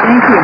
Thank you.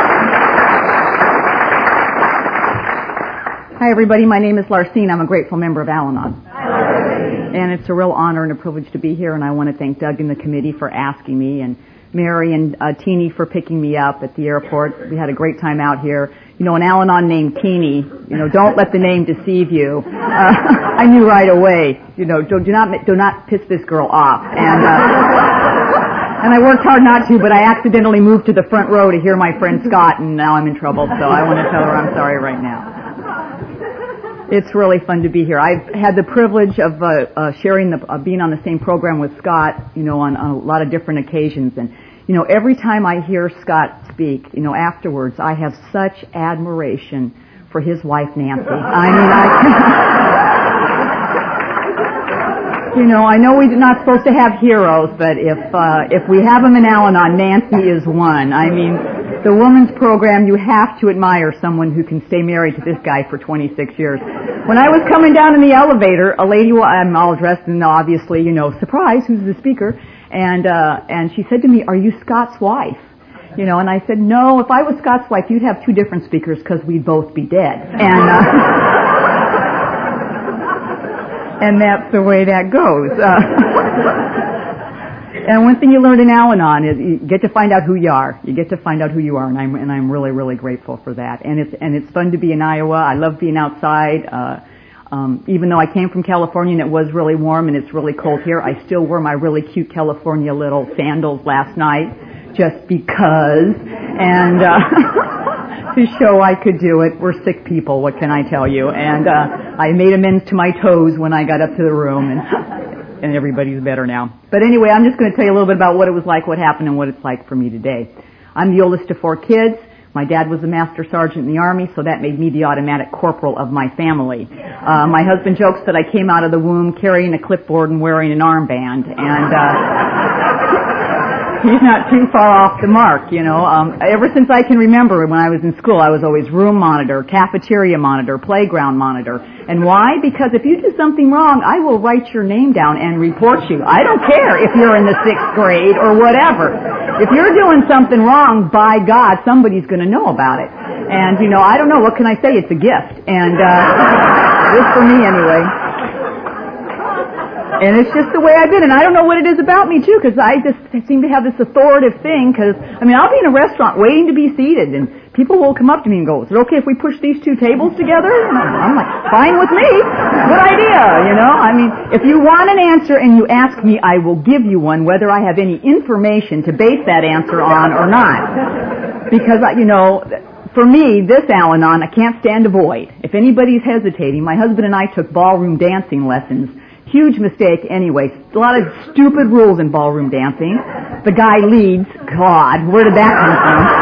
Hi, everybody. My name is Larcene. I'm a grateful member of Al-Anon. And it's a real honor and a privilege to be here, and I want to thank Doug and the committee for asking me, and Mary and Teeny for picking me up at the airport. We had a great time out here. You know, an Al-Anon named Teeny, don't let the name deceive you. I knew right away, do not piss this girl off. And I worked hard not to, but I accidentally moved to the front row to hear my friend Scott, and now I'm in trouble, so I want to tell her I'm sorry right now. It's really fun to be here. I've had the privilege of being on the same program with Scott, on a lot of different occasions. And, every time I hear Scott speak, afterwards, I have such admiration for his wife, Nancy. I know we're not supposed to have heroes, but if we have them in Al-Anon, Nancy is one. The women's program, you have to admire someone who can stay married to this guy for 26 years. When I was coming down in the elevator, a lady, I'm all dressed in, obviously, surprise, who's the speaker? And she said to me, "Are you Scott's wife?" And I said, "No, if I was Scott's wife, you'd have two different speakers because we'd both be dead." And that's the way that goes. And one thing you learn in Al-Anon is you get to find out who you are. You get to find out who you are, and I'm really, really grateful for that. And it's fun to be in Iowa. I love being outside. Even though I came from California and it was really warm and it's really cold here, I still wore my really cute California little sandals last night just because, and to show I could do it. We're sick people, what can I tell you? And I made amends to my toes when I got up to the room, and everybody's better now. But anyway, I'm just going to tell you a little bit about what it was like, what happened, and what it's like for me today. I'm the oldest of 4 kids. My dad was a master sergeant in the Army, so that made me the automatic corporal of my family. My husband jokes that I came out of the womb carrying a clipboard and wearing an armband, and he's not too far off the mark, Ever since I can remember, when I was in school, I was always room monitor, cafeteria monitor, playground monitor. And why? Because if you do something wrong, I will write your name down and report you. I don't care if you're in the 6th grade or whatever. If you're doing something wrong, by God, somebody's going to know about it. And, I don't know, what can I say? It's a gift. And it's for me anyway. And it's just the way I've been. And I don't know what it is about me, too, because I just seem to have this authoritative thing. Because, I'll be in a restaurant waiting to be seated, and people will come up to me and go, "Is it okay if we push these 2 tables together?" And I'm like, "Fine with me. Good idea, If you want an answer and you ask me, I will give you one, whether I have any information to base that answer on or not. Because, for me, this Al-Anon, I can't stand a void. If anybody's hesitating, my husband and I took ballroom dancing lessons. Huge mistake anyway. A lot of stupid rules in ballroom dancing. The guy leads. God, where did that come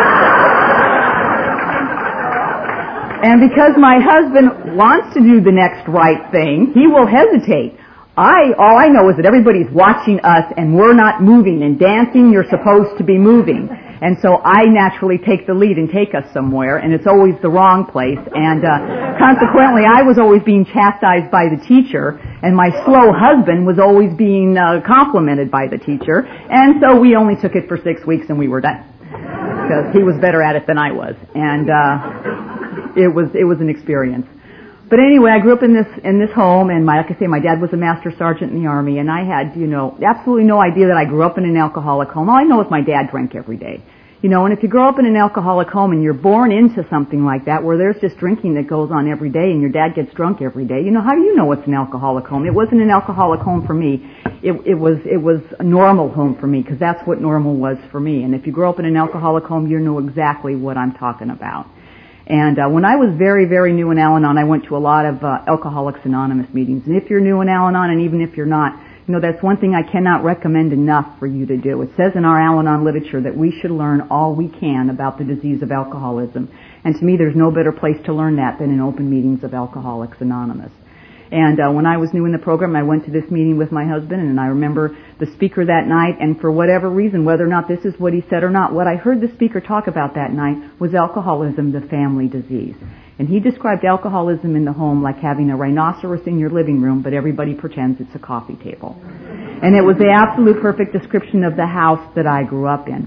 from? And because my husband wants to do the next right thing, he will hesitate. All I know is that everybody's watching us and we're not moving. And dancing, you're supposed to be moving. And so I naturally take the lead and take us somewhere, and it's always the wrong place. And consequently, I was always being chastised by the teacher, and my slow husband was always being complimented by the teacher. And so we only took it for 6 weeks, and we were done, because he was better at it than I was. And it was an experience. But anyway, I grew up in this home, and like I say, my dad was a master sergeant in the Army, and I had, absolutely no idea that I grew up in an alcoholic home. All I know is my dad drank every day. And if you grow up in an alcoholic home and you're born into something like that, where there's just drinking that goes on every day and your dad gets drunk every day, how do you know it's an alcoholic home? It wasn't an alcoholic home for me. It was a normal home for me, because that's what normal was for me. And if you grow up in an alcoholic home, you know exactly what I'm talking about. And when I was very, very new in Al-Anon, I went to a lot of Alcoholics Anonymous meetings. And if you're new in Al-Anon, and even if you're not, that's one thing I cannot recommend enough for you to do. It says in our Al-Anon literature that we should learn all we can about the disease of alcoholism. And to me, there's no better place to learn that than in open meetings of Alcoholics Anonymous. And when I was new in the program, I went to this meeting with my husband, and I remember the speaker that night, and for whatever reason, whether or not this is what he said or not, what I heard the speaker talk about that night was alcoholism, the family disease. And he described alcoholism in the home like having a rhinoceros in your living room, but everybody pretends it's a coffee table. And it was the absolute perfect description of the house that I grew up in.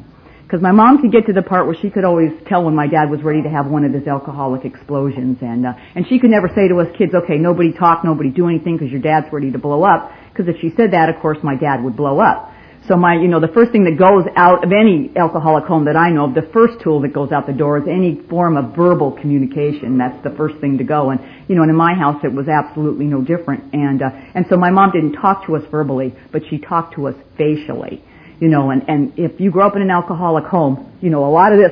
Because my mom could get to the part where she could always tell when my dad was ready to have one of his alcoholic explosions, and she could never say to us kids, okay, nobody talk, nobody do anything because your dad's ready to blow up. Because if she said that, of course, my dad would blow up. So the first thing that goes out of any alcoholic home that I know of, the first tool that goes out the door is any form of verbal communication. That's the first thing to go. And, and in my house it was absolutely no different. And so my mom didn't talk to us verbally, but she talked to us facially. And if you grow up in an alcoholic home, a lot of this,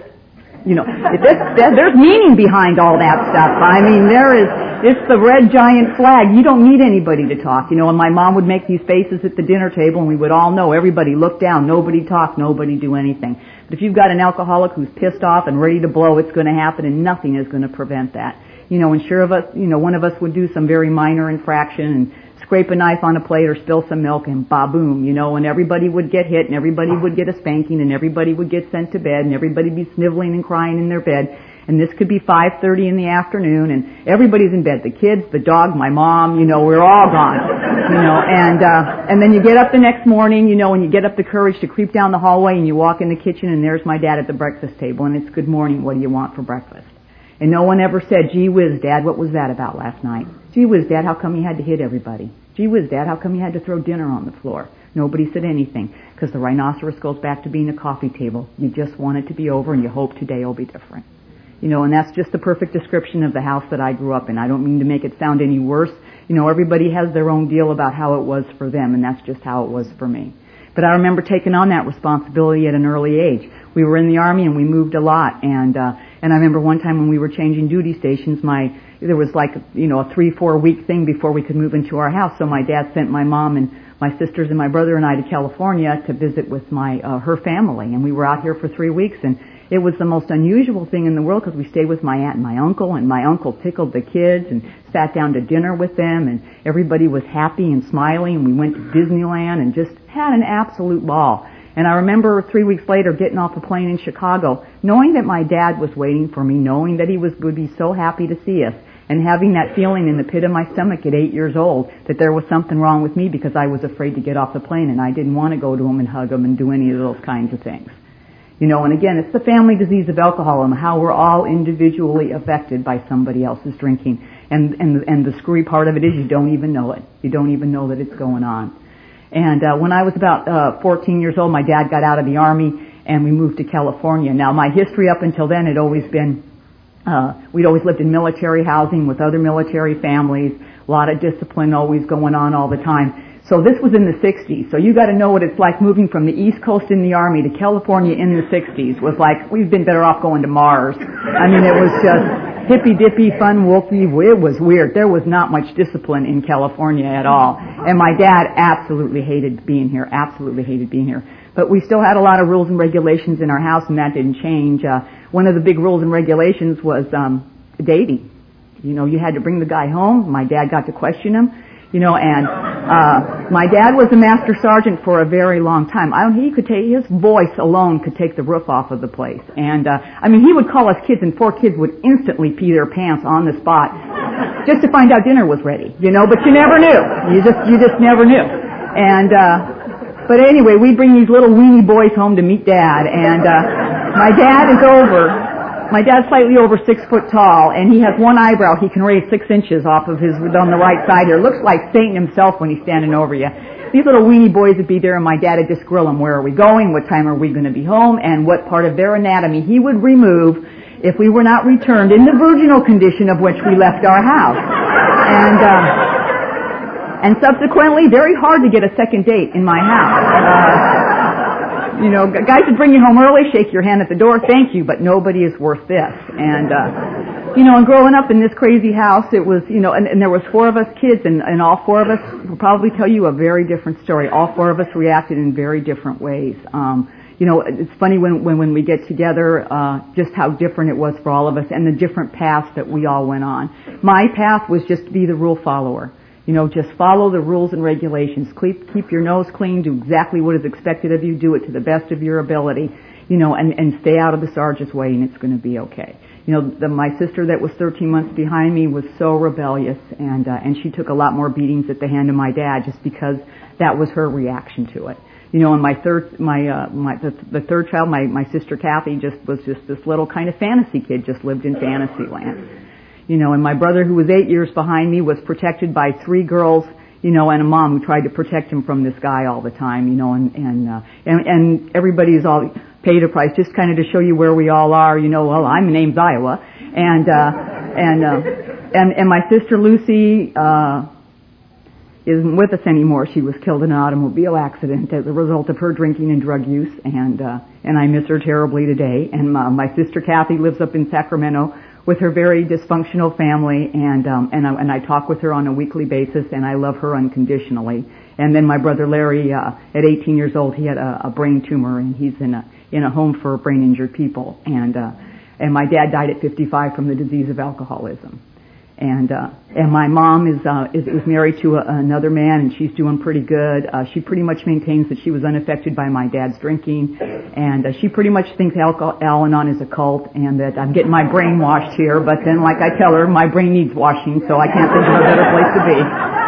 there's meaning behind all that stuff. I mean, it's the red giant flag. You don't need anybody to talk, and my mom would make these faces at the dinner table and we would all know, everybody look down, nobody talk, nobody do anything. But if you've got an alcoholic who's pissed off and ready to blow, it's going to happen and nothing is going to prevent that. And sure of us, one of us would do some very minor infraction and scrape a knife on a plate or spill some milk and ba-boom, and everybody would get hit and everybody would get a spanking and everybody would get sent to bed and everybody would be sniveling and crying in their bed. And this could be 5:30 in the afternoon and everybody's in bed. The kids, the dog, my mom, we're all gone. And then you get up the next morning, and you get up the courage to creep down the hallway and you walk in the kitchen and there's my dad at the breakfast table and it's good morning, what do you want for breakfast? And no one ever said, gee whiz, Dad, what was that about last night? Gee whiz, Dad, how come you had to hit everybody? Gee whiz, Dad, how come you had to throw dinner on the floor? Nobody said anything, because the rhinoceros goes back to being a coffee table. You just want it to be over and you hope today will be different. And that's just the perfect description of the house that I grew up in. I don't mean to make it sound any worse. Everybody has their own deal about how it was for them, and that's just how it was for me. But I remember taking on that responsibility at an early age. We were in the Army and we moved a lot, and I remember one time when we were changing duty stations, there was like, a 3-4 week thing before we could move into our house, so my dad sent my mom and my sisters and my brother and I to California to visit with her family, and we were out here for 3 weeks, and it was the most unusual thing in the world because we stayed with my aunt and my uncle tickled the kids and sat down to dinner with them, and everybody was happy and smiling, and we went to Disneyland and just had an absolute ball. And I remember 3 weeks later getting off the plane in Chicago, knowing that my dad was waiting for me, knowing that he would be so happy to see us, and having that feeling in the pit of my stomach at 8 years old that there was something wrong with me because I was afraid to get off the plane and I didn't want to go to him and hug him and do any of those kinds of things. And again, it's the family disease of alcoholism, how we're all individually affected by somebody else's drinking. And the screwy part of it is you don't even know it. You don't even know that it's going on. And when I was about 14 years old, my dad got out of the Army and we moved to California. Now, my history up until then had always been, we'd always lived in military housing with other military families, a lot of discipline always going on all the time. So this was in the 60s. So you got to know what it's like moving from the East Coast in the Army to California in the 60s. Was like, we've been better off going to Mars. I mean, it was just hippy-dippy, fun-wolfy. It was weird. There was not much discipline in California at all. And my dad absolutely hated being here, But we still had a lot of rules and regulations in our house, and that didn't change. One of the big rules and regulations was dating. You had to bring the guy home. My dad got to question him. My dad was a master sergeant for a very long time. His voice alone could take the roof off of the place. And, he would call us kids and 4 kids would instantly pee their pants on the spot just to find out dinner was ready, but you never knew. You just never knew. And, but anyway, we'd bring these little weenie boys home to meet Dad, and, my dad's slightly over 6 foot tall, and he has one eyebrow he can raise 6 inches off of on the right side here. It looks like Satan himself when he's standing over you. These little weenie boys would be there, and my dad would just grill them. Where are we going? What time are we going to be home? And what part of their anatomy he would remove if we were not returned in the virginal condition of which we left our house. And subsequently, very hard to get a second date in my house. Guys would bring you home early, shake your hand at the door, thank you, but nobody is worth this. And, and growing up in this crazy house, it was, and there was 4 of us kids, and all 4 of us will probably tell you a very different story. All 4 of us reacted in very different ways. It's funny when we get together, just how different it was for all of us and the different paths that we all went on. My path was just to be the rule follower. Just follow the rules and regulations. Keep your nose clean, do exactly what is expected of you, do it to the best of your ability, and stay out of the sergeant's way, and it's going to be okay. My sister that was 13 months behind me was so rebellious, and she took a lot more beatings at the hand of my dad just because that was her reaction to it. You know, and the third child, my sister Kathy, was just this little kind of fantasy kid, just lived in fantasy land. You know, and my brother, who was 8 years behind me, was protected by 3 girls, you know, and a mom who tried to protect him from this guy all the time, you know, and everybody's all paid a price, just kind of to show you where we all are, you know. Well, I'm name's Iowa, and my sister Lucy isn't with us anymore. She was killed in an automobile accident as a result of her drinking and drug use, and I miss her terribly today. And my sister Kathy lives up in Sacramento with her very dysfunctional family, and I talk with her on a weekly basis, and I love her unconditionally. And then my brother Larry, at 18 years old, he had a brain tumor, and he's in a home for brain injured people. And my dad died at 55 from the disease of alcoholism. And my mom is married to another man, and she's doing pretty good. She pretty much maintains that she was unaffected by my dad's drinking, and she pretty much thinks Al-Anon is a cult, and that I'm getting my brain washed here. But then, like I tell her, my brain needs washing, so I can't think of a better place to be.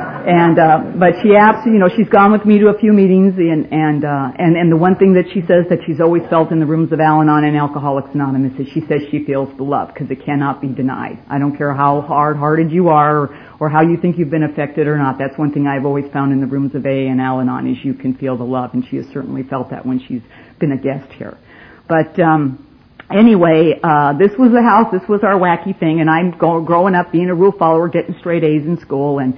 But she absolutely, you know, she's gone with me to a few meetings, and the one thing that she says that she's always felt in the rooms of Al-Anon and Alcoholics Anonymous is she says she feels the love, because it cannot be denied. I don't care how hard-hearted you are or how you think you've been affected or not. That's one thing I've always found in the rooms of AA and Al-Anon is you can feel the love, and she has certainly felt that when she's been a guest here. But anyway, this was the house, this was our wacky thing, and I'm growing up being a rule follower, getting straight A's in school, and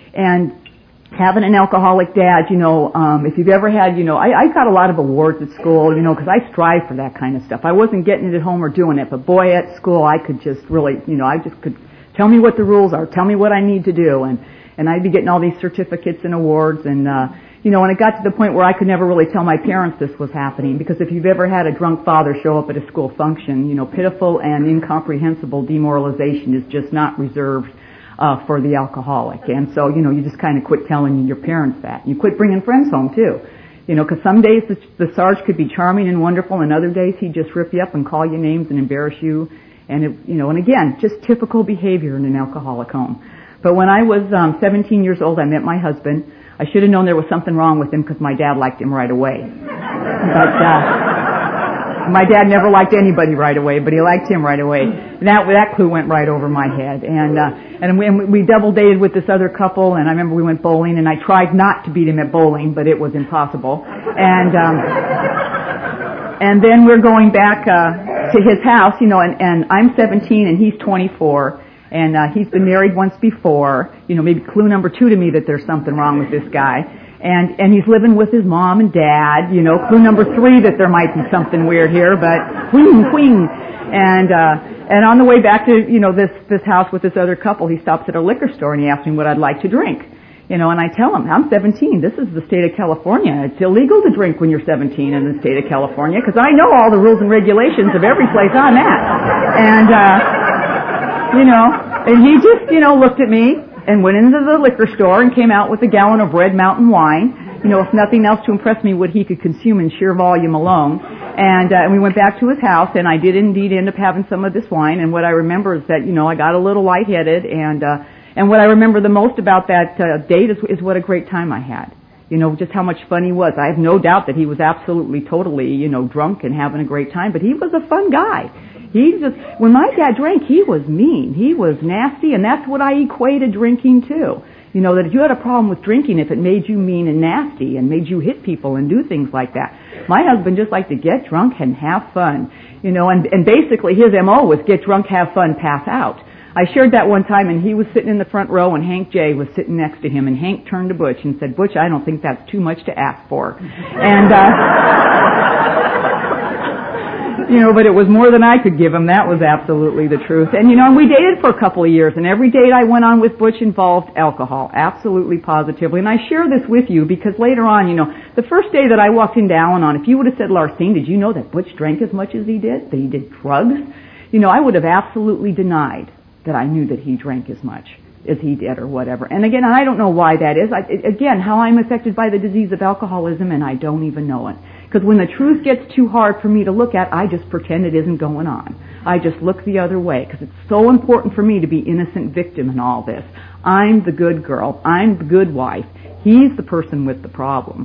having an alcoholic dad, you know, if you've ever had, you know, I got a lot of awards at school, you know, because I strive for that kind of stuff. I wasn't getting it at home or doing it, but boy, at school I could just really, you know, I just could tell me what the rules are, tell me what I need to do, and I'd be getting all these certificates and awards, and you know, and it got to the point where I could never really tell my parents this was happening, because if you've ever had a drunk father show up at a school function, you know, pitiful and incomprehensible demoralization is just not reserved for the alcoholic. And so, you know, you just kind of quit telling your parents that. You quit bringing friends home, too. You know, because some days the Sarge could be charming and wonderful, and other days he'd just rip you up and call you names and embarrass you. And, you know, and again, just typical behavior in an alcoholic home. But when I was 17 years old, I met my husband. I should have known there was something wrong with him because my dad liked him right away. But my dad never liked anybody right away, but he liked him right away. And that clue went right over my head. And we double dated with this other couple, and I remember we went bowling, and I tried not to beat him at bowling, but it was impossible. And then we're going back to his house, you know, and I'm 17 and he's 24, and he's been married once before. You know, maybe clue number 2 to me that there's something wrong with this guy. And he's living with his mom and dad, you know, clue number 3 that there might be something weird here, but whing. And on the way back to, you know, this house with this other couple, he stops at a liquor store and he asks me what I'd like to drink. You know, and I tell him, I'm 17. This is the state of California. It's illegal to drink when you're 17 in the state of California, because I know all the rules and regulations of every place I'm at. And, you know, and he just, you know, looked at me and went into the liquor store and came out with a gallon of Red Mountain wine, you know, if nothing else to impress me what he could consume in sheer volume alone. And we went back to his house, and I did indeed end up having some of this wine. And what I remember is that, you know, I got a little lightheaded, and what I remember the most about that date is what a great time I had. You know, just how much fun he was. I have no doubt that he was absolutely, totally, you know, drunk and having a great time, but he was a fun guy. When my dad drank, he was mean. He was nasty, and that's what I equated drinking to. You know, that if you had a problem with drinking, if it made you mean and nasty and made you hit people and do things like that. My husband just liked to get drunk and have fun. You know, and basically his MO was get drunk, have fun, pass out. I shared that one time, and he was sitting in the front row, and Hank J. was sitting next to him, and Hank turned to Butch and said, Butch, I don't think that's too much to ask for. And, you know, but it was more than I could give him. That was absolutely the truth. And, you know, and we dated for a couple of years, and every date I went on with Butch involved alcohol, absolutely positively. And I share this with you because later on, you know, the first day that I walked into Al-Anon, if you would have said, Larcene, did you know that Butch drank as much as he did, that he did drugs? You know, I would have absolutely denied that I knew that he drank as much as he did or whatever. And again, I don't know why that is. Again, how I'm affected by the disease of alcoholism, and I don't even know it. Because when the truth gets too hard for me to look at, I just pretend it isn't going on. I just look the other way, because it's so important for me to be innocent victim in all this. I'm the good girl. I'm the good wife. He's the person with the problem.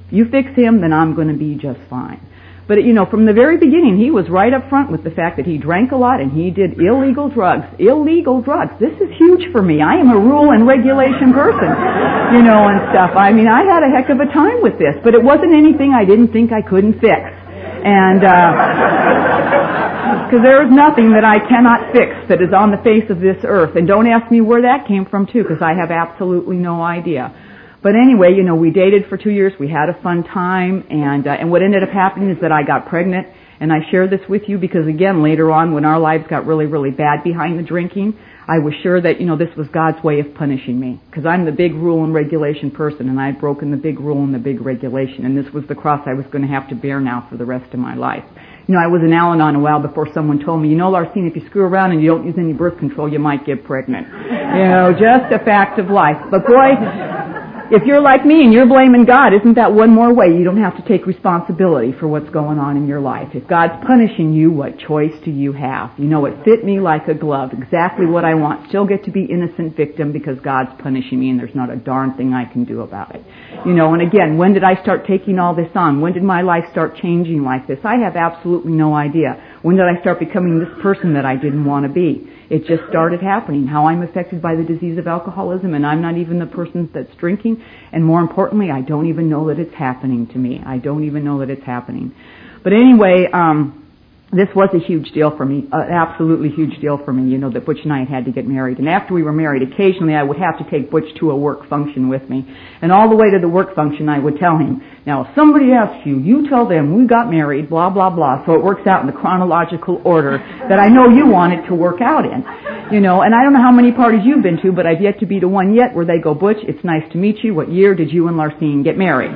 You fix him, then I'm going to be just fine. But, from the very beginning, he was right up front with the fact that he drank a lot and he did illegal drugs. Illegal drugs. This is huge for me. I am a rule and regulation person, and stuff. I mean, I had a heck of a time with this, but it wasn't anything I didn't think I couldn't fix. And, because there is nothing that I cannot fix that is on the face of this earth. And don't ask me where that came from, too, because I have absolutely no idea. But anyway, we dated for 2 years. We had a fun time, and what ended up happening is that I got pregnant. And I share this with you because, again, later on when our lives got really, really bad behind the drinking, I was sure that, this was God's way of punishing me. Because I'm the big rule and regulation person, and I had broken the big rule and the big regulation. And this was the cross I was going to have to bear now for the rest of my life. I was in Al-Anon a while before someone told me, Larcene, if you screw around and you don't use any birth control, you might get pregnant. Just a fact of life. But boy, if you're like me and you're blaming God, isn't that one more way you don't have to take responsibility for what's going on in your life? If God's punishing you, what choice do you have? It fit me like a glove. Exactly what I want. Still get to be innocent victim because God's punishing me and there's not a darn thing I can do about it. And again, when did I start taking all this on? When did my life start changing like this? I have absolutely no idea. When did I start becoming this person that I didn't want to be? It just started happening. How I'm affected by the disease of alcoholism, and I'm not even the person that's drinking. And more importantly, I don't even know that it's happening to me. I don't even know that it's happening. But anyway, this was a huge deal for me, an absolutely huge deal for me, that Butch and I had to get married. And after we were married, occasionally I would have to take Butch to a work function with me. And all the way to the work function, I would tell him, now, if somebody asks you, you tell them we got married, blah, blah, blah. So it works out in the chronological order that I know you want it to work out in. And I don't know how many parties you've been to, but I've yet to be to one yet where they go, Butch, it's nice to meet you. What year did you and Larcene get married?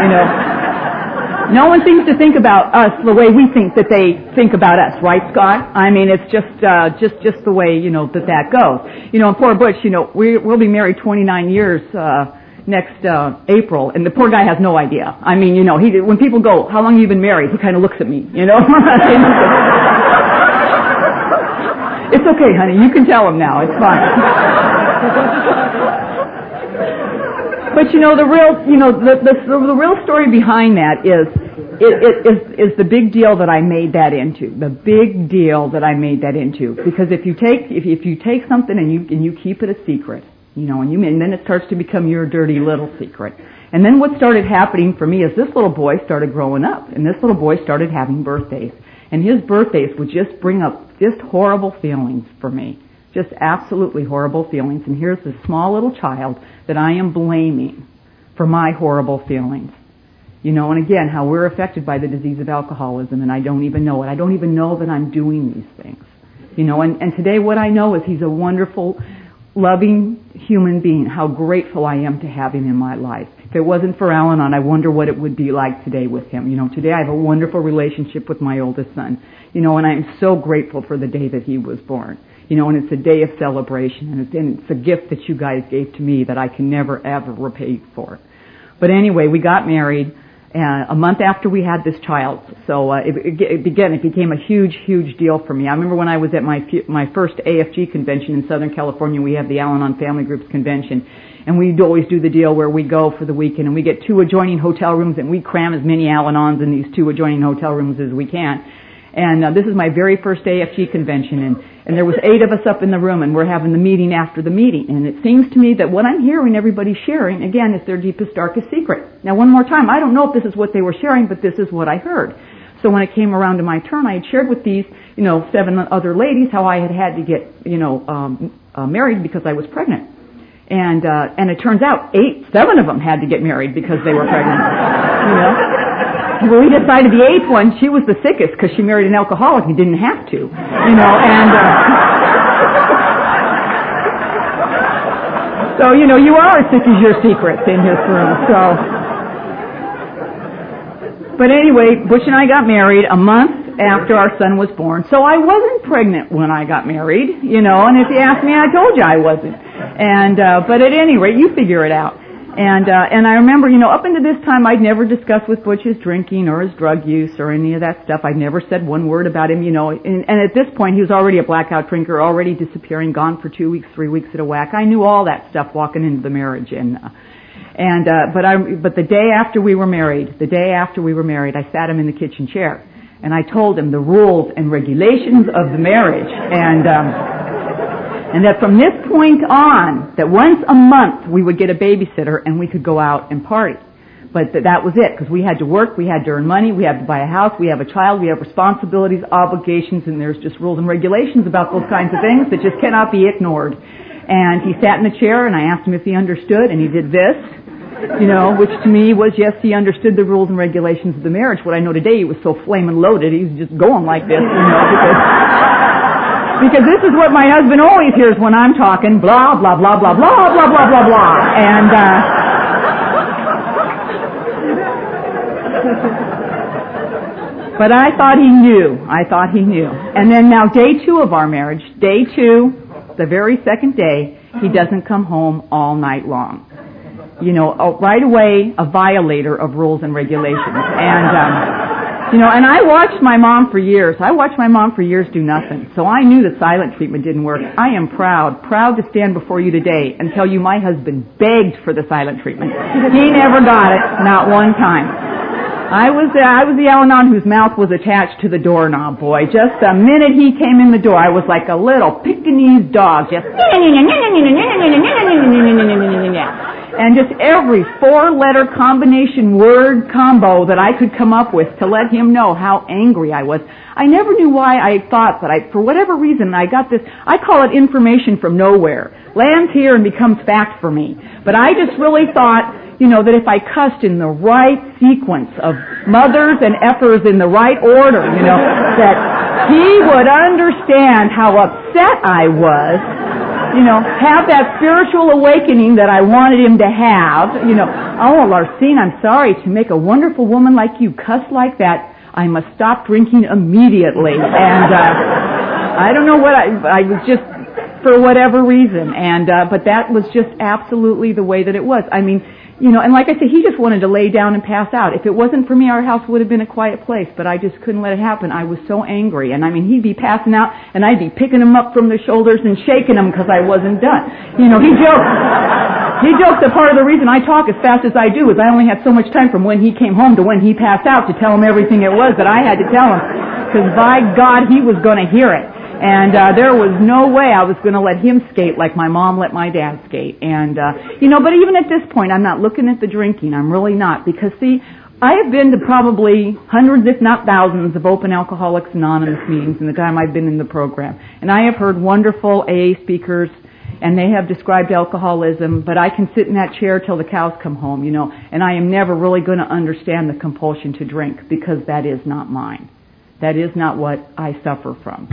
No one seems to think about us the way we think that they think about us, right, Scott? I mean, it's just the way, that goes. And poor Butch, we'll be married 29 years, next, April, and the poor guy has no idea. I mean, when people go, how long have you been married? He kind of looks at me, It's okay, honey, you can tell him now, it's fine. But the real story behind that is the big deal that I made that into. The big deal that I made that into. Because if you take something and you keep it a secret, and then it starts to become your dirty little secret. And then what started happening for me is this little boy started growing up, and this little boy started having birthdays. And his birthdays would just bring up just horrible feelings for me. Just absolutely horrible feelings. And here's this small little child that I am blaming for my horrible feelings. And again, how we're affected by the disease of alcoholism, and I don't even know it. I don't even know that I'm doing these things. And today what I know is he's a wonderful, loving human being. How grateful I am to have him in my life. If it wasn't for Al-Anon, I wonder what it would be like today with him. Today I have a wonderful relationship with my oldest son. And I'm so grateful for the day that he was born. And it's a day of celebration, and it's a gift that you guys gave to me that I can never, ever repay for. But anyway, we got married a month after we had this child. So it became a huge, huge deal for me. I remember when I was at my first AFG convention in Southern California, we have the Al-Anon Family Groups convention. And we'd always do the deal where we go for the weekend, and we get 2 adjoining hotel rooms, and we cram as many Al-Anons in these 2 adjoining hotel rooms as we can. And this is my very first AFG convention, and there was 8 of us up in the room, and we're having the meeting after the meeting. And it seems to me that what I'm hearing everybody sharing, again, is their deepest, darkest secret. Now, one more time, I don't know if this is what they were sharing, but this is what I heard. So when it came around to my turn, I had shared with these, 7 other ladies how I had to get, married because I was pregnant. And it turns out 7 of them had to get married because they were pregnant, Well, we decided the 8th one, she was the sickest because she married an alcoholic and didn't have to, so, you are as sick as your secrets in this room, so. But anyway, Butch and I got married a month after our son was born, so I wasn't pregnant when I got married, and if you ask me, I told you I wasn't. But at any rate, you figure it out. And I remember, up until this time, I'd never discussed with Butch his drinking or his drug use or any of that stuff. I'd never said one word about him, and at this point, he was already a blackout drinker, already disappearing, gone for 2 weeks, 3 weeks at a whack. I knew all that stuff walking into the marriage, and But the day after we were married, I sat him in the kitchen chair, and I told him the rules and regulations of the marriage, and that from this point on, that once a month we would get a babysitter and we could go out and party. But that was it, because we had to work, we had to earn money, we had to buy a house, we have a child, we have responsibilities, obligations, and there's just rules and regulations about those kinds of things that just cannot be ignored. And he sat in the chair, and I asked him if he understood, and he did this, which to me was, yes, he understood the rules and regulations of the marriage. What I know today, he was so flaming loaded, he was just going like this, because this is what my husband always hears when I'm talking, blah, blah, blah, blah, blah, blah, blah, blah, blah. And, but I thought he knew. And then now day 2 of our marriage, the very second day, he doesn't come home all night long. Right away, a violator of rules and regulations. And I watched my mom for years. Do nothing. So I knew the silent treatment didn't work. I am proud to stand before you today and tell you my husband begged for the silent treatment. He never got it, not one time. I was the Al-Anon whose mouth was attached to the doorknob, boy. Just the minute he came in the door, I was like a little Pekingese dog, just and just every 4-letter combination word combo that I could come up with to let him know how angry I was. I never knew why. I thought that for whatever reason, I got this, I call it information from nowhere. Lands here and becomes fact for me. But I just really thought, that if I cussed in the right sequence of mothers and effers in the right order, that he would understand how upset I was, have that spiritual awakening that I wanted him to have, oh, Larcene, I'm sorry, to make a wonderful woman like you cuss like that, I must stop drinking immediately. And I don't know what I was just, for whatever reason, but that was just absolutely the way that it was. I mean, and like I said, he just wanted to lay down and pass out. If it wasn't for me, our house would have been a quiet place, but I just couldn't let it happen. I was so angry. And I mean, he'd be passing out, and I'd be picking him up from the shoulders and shaking him because I wasn't done. He joked that part of the reason I talk as fast as I do is I only had so much time from when he came home to when he passed out to tell him everything it was that I had to tell him. Because by God, he was going to hear it. And there was no way I was going to let him skate like my mom let my dad skate. And, but even at this point, I'm not looking at the drinking. I'm really not. Because, see, I have been to probably hundreds, if not thousands, of Open Alcoholics Anonymous meetings in the time I've been in the program. And I have heard wonderful AA speakers, and they have described alcoholism, but I can sit in that chair till the cows come home, and I am never really going to understand the compulsion to drink because that is not mine. That is not what I suffer from.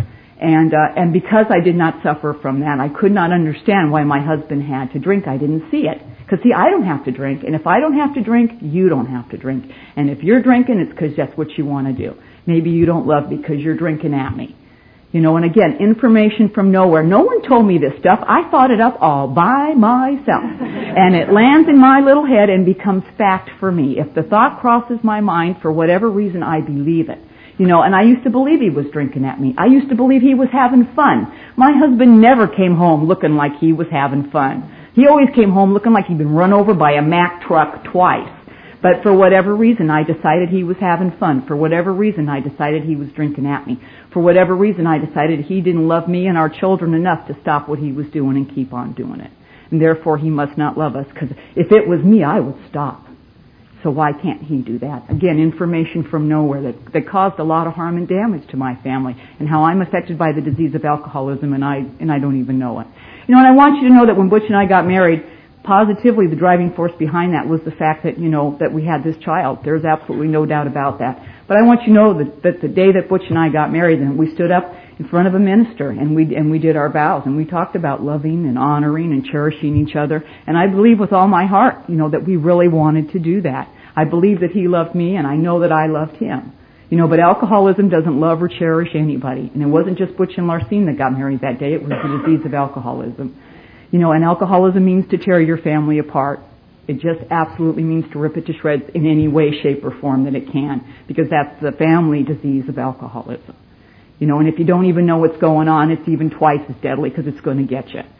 And because I did not suffer from that, I could not understand why my husband had to drink. I didn't see it. Because, see, I don't have to drink. And if I don't have to drink, you don't have to drink. And if you're drinking, it's because that's what you want to do. Maybe you don't love because you're drinking at me. And again, information from nowhere. No one told me this stuff. I thought it up all by myself. And it lands in my little head and becomes fact for me. If the thought crosses my mind, for whatever reason, I believe it. And I used to believe he was drinking at me. I used to believe he was having fun. My husband never came home looking like he was having fun. He always came home looking like he'd been run over by a Mack truck twice. But for whatever reason, I decided he was having fun. For whatever reason, I decided he was drinking at me. For whatever reason, I decided he didn't love me and our children enough to stop what he was doing and keep on doing it. And therefore, he must not love us, because if it was me, I would stop. So why can't he do that? Again, information from nowhere that caused a lot of harm and damage to my family, and how I'm affected by the disease of alcoholism, and I don't even know it. And I want you to know that when Butch and I got married, positively the driving force behind that was the fact that, that we had this child. There's absolutely no doubt about that. But I want you to know that the day that Butch and I got married, then we stood up in front of a minister, and we did our vows, and we talked about loving and honoring and cherishing each other. And I believe with all my heart, that we really wanted to do that. I believe that he loved me, and I know that I loved him. But alcoholism doesn't love or cherish anybody. And it wasn't just Butch and Larcene that got married that day. It was the disease of alcoholism. And alcoholism means to tear your family apart. It just absolutely means to rip it to shreds in any way, shape, or form that it can, because that's the family disease of alcoholism. And if you don't even know what's going on, it's even twice as deadly because it's going to get you.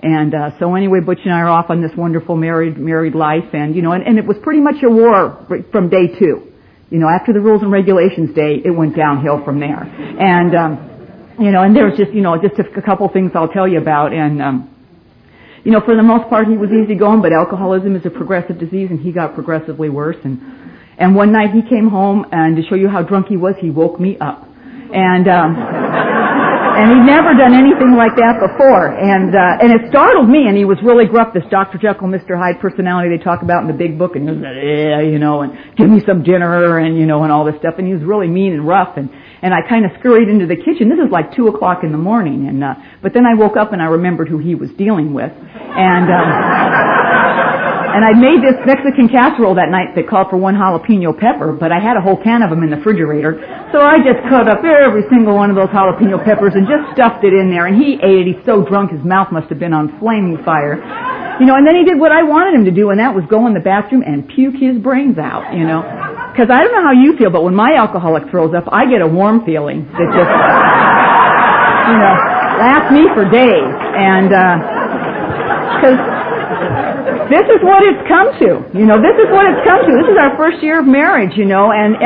And so anyway, Butch and I are off on this wonderful married life, and and it was pretty much a war from day 2. After the rules and regulations day, it went downhill from there. And and there was just just a couple things I'll tell you about. And for the most part, he was easygoing, but alcoholism is a progressive disease, and he got progressively worse. And one night he came home, and to show you how drunk he was, he woke me up. And he'd never done anything like that before. And it startled me, and he was really gruff, this Dr. Jekyll, Mr. Hyde personality they talk about in the big book, and he was like, and give me some dinner, and and all this stuff. And he was really mean and rough, and I kind of scurried into the kitchen. This is like 2 o'clock in the morning, but then I woke up and I remembered who he was dealing with. And I'd made this Mexican casserole that night that called for 1 jalapeno pepper, but I had a whole can of them in the refrigerator. So I just cut up every single one of those jalapeno peppers and just stuffed it in there. And he ate it. He's so drunk his mouth must have been on flaming fire. And then he did what I wanted him to do, and that was go in the bathroom and puke his brains out, Because I don't know how you feel, but when my alcoholic throws up, I get a warm feeling that just, lasts me for days. And, because this is what it's come to. This is what it's come to. This is our first year of marriage, and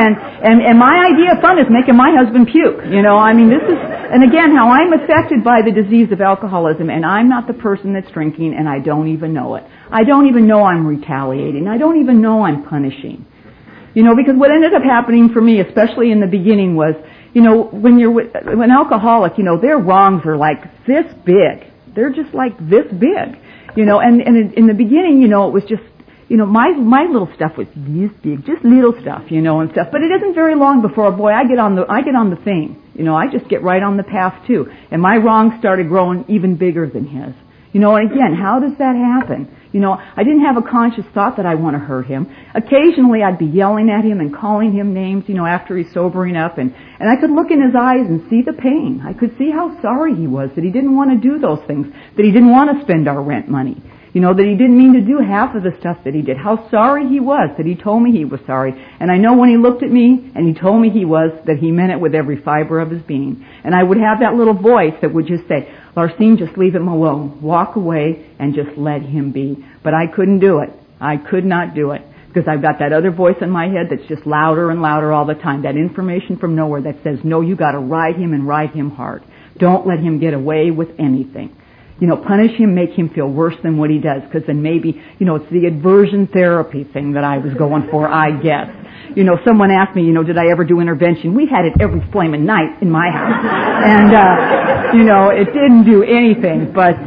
my idea of fun is making my husband puke. This is, and again, how I'm affected by the disease of alcoholism, and I'm not the person that's drinking, and I don't even know it. I don't even know I'm retaliating. I don't even know I'm punishing. Because what ended up happening for me, especially in the beginning, was, when you're with an alcoholic, their wrongs are like this big. They're just like this big. And in the beginning, it was just, my little stuff was this big, just little stuff, and stuff. But it isn't very long before, boy, I get on the thing. I just get right on the path too. And my wrongs started growing even bigger than his. And again, how does that happen? I didn't have a conscious thought that I want to hurt him. Occasionally I'd be yelling at him and calling him names, after he's sobering up, and I could look in his eyes and see the pain. I could see how sorry he was, that he didn't want to do those things, that he didn't want to spend our rent money, that he didn't mean to do half of the stuff that he did, how sorry he was, that he told me he was sorry. And I know when he looked at me and he told me he was, that he meant it with every fiber of his being. And I would have that little voice that would just say, Larcene, just leave him alone. Walk away and just let him be. But I couldn't do it. I could not do it. Because I've got that other voice in my head that's just louder and louder all the time. That information from nowhere that says, no, you got to ride him and ride him hard. Don't let him get away with anything. Punish him, make him feel worse than what he does. Because then maybe, it's the aversion therapy thing that I was going for, I guess. Someone asked me, did I ever do intervention? We had it every flaming night in my house. And, it didn't do anything. But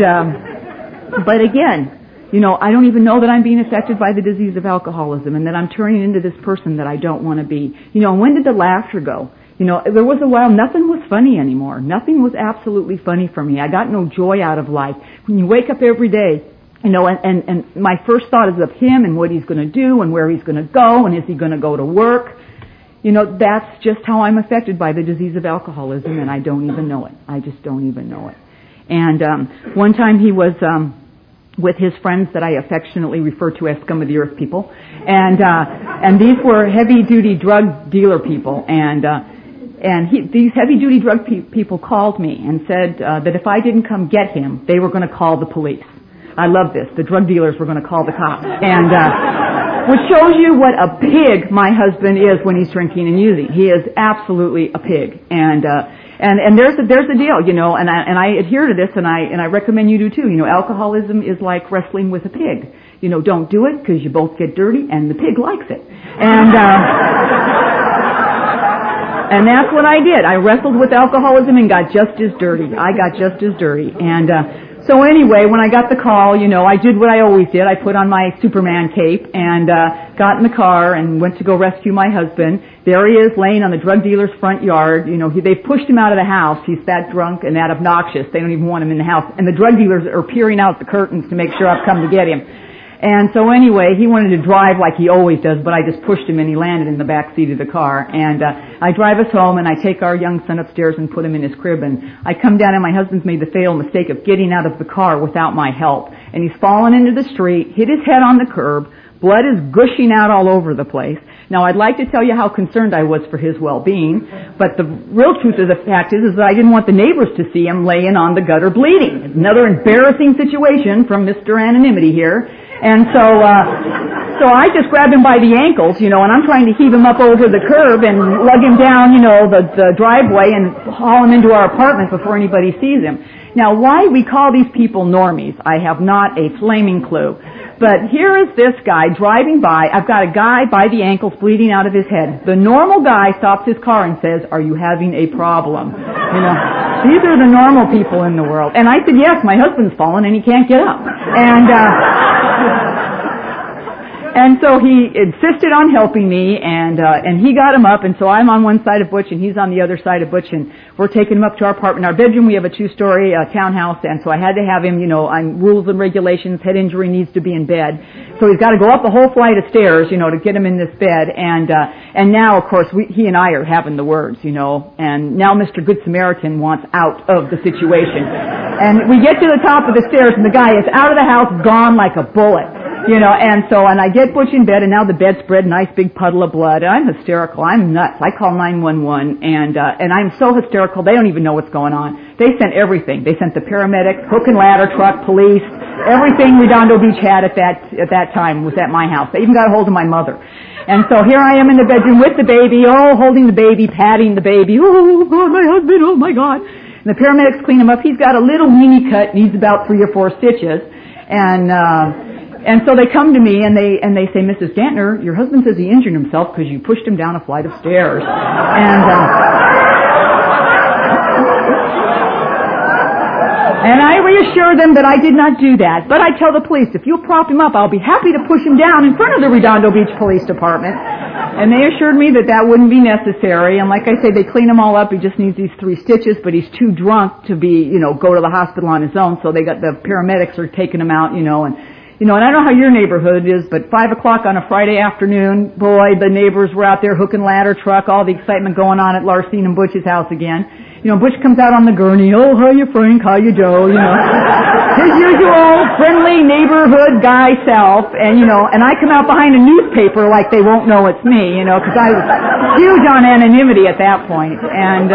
again, I don't even know that I'm being affected by the disease of alcoholism and that I'm turning into this person that I don't want to be. When did the laughter go? There was a while nothing was funny anymore. Nothing was absolutely funny for me. I got no joy out of life. When you wake up every day, and my first thought is of him and what he's going to do and where he's going to go and is he going to go to work. That's just how I'm affected by the disease of alcoholism, and I don't even know it. I just don't even know it. And one time he was with his friends that I affectionately refer to as scum of the earth people, and these were heavy-duty drug dealer people, these heavy-duty drug people called me and said that if I didn't come get him, they were going to call the police. I love this. The drug dealers were going to call the cops. And which shows you what a pig my husband is when he's drinking and using. He is absolutely a pig. And there's the deal, and I adhere to this, and I recommend you do too. Alcoholism is like wrestling with a pig. Don't do it because you both get dirty and the pig likes it. And that's what I did. I wrestled with alcoholism and got just as dirty. I got just as dirty. So anyway, when I got the call, I did what I always did. I put on my Superman cape and got in the car and went to go rescue my husband. There he is laying on the drug dealer's front yard. They've pushed him out of the house. He's that drunk and that obnoxious. They don't even want him in the house. And the drug dealers are peering out the curtains to make sure I've come to get him. And so anyway, he wanted to drive like he always does, but I just pushed him and he landed in the back seat of the car. And I drive us home and I take our young son upstairs and put him in his crib. And I come down and my husband's made the fatal mistake of getting out of the car without my help. And he's fallen into the street, hit his head on the curb. Blood is gushing out all over the place. Now, I'd like to tell you how concerned I was for his well-being, but the real truth of the fact is that I didn't want the neighbors to see him laying on the gutter bleeding. Another embarrassing situation from Mr. Anonymity here. And so I just grabbed him by the ankles, and I'm trying to heave him up over the curb and lug him down, the driveway and haul him into our apartment before anybody sees him. Now, why we call these people normies, I have not a flaming clue. But here is this guy driving by. I've got a guy by the ankles bleeding out of his head. The normal guy stops his car and says, "Are you having a problem?" These are the normal people in the world. And I said, "Yes, my husband's fallen and he can't get up." And so he insisted on helping me, and he got him up, and so I'm on one side of Butch, and he's on the other side of Butch, and we're taking him up to our apartment. Our bedroom, we have a 2-story townhouse, and so I had to have him, on rules and regulations, head injury needs to be in bed. So he's got to go up a whole flight of stairs, to get him in this bed, and now, of course, he and I are having the words, and now Mr. Good Samaritan wants out of the situation. And we get to the top of the stairs, and the guy is out of the house, gone like a bullet. And I get Butch in bed, and now the bed's spread, nice big puddle of blood. I'm hysterical. I'm nuts. I call 911, and I'm so hysterical, they don't even know what's going on. They sent everything. They sent the paramedics, hook and ladder truck, police, everything Redondo Beach had at that time was at my house. They even got a hold of my mother. And so here I am in the bedroom with the baby, holding the baby, patting the baby. Oh, God, my husband, oh, my God. And the paramedics clean him up. He's got a little weenie cut, needs about 3 or 4 stitches. And so they come to me and they say, "Mrs. Dantner, your husband says he injured himself because you pushed him down a flight of stairs." And I reassure them that I did not do that. But I tell the police, if you'll prop him up, I'll be happy to push him down in front of the Redondo Beach Police Department. And they assured me that wouldn't be necessary. And like I say, they clean him all up. He just needs these 3 stitches, but he's too drunk to go to the hospital on his own. So the paramedics are taking him out, and I don't know how your neighborhood is, but 5 o'clock on a Friday afternoon, boy, the neighbors were out there, hook and ladder truck, all the excitement going on at Larcene and Butch's house again. Butch comes out on the gurney, "Oh, how you Frank, how you Joe," his usual friendly neighborhood guy self, and I come out behind a newspaper like they won't know it's me, because I was huge on anonymity at that point. And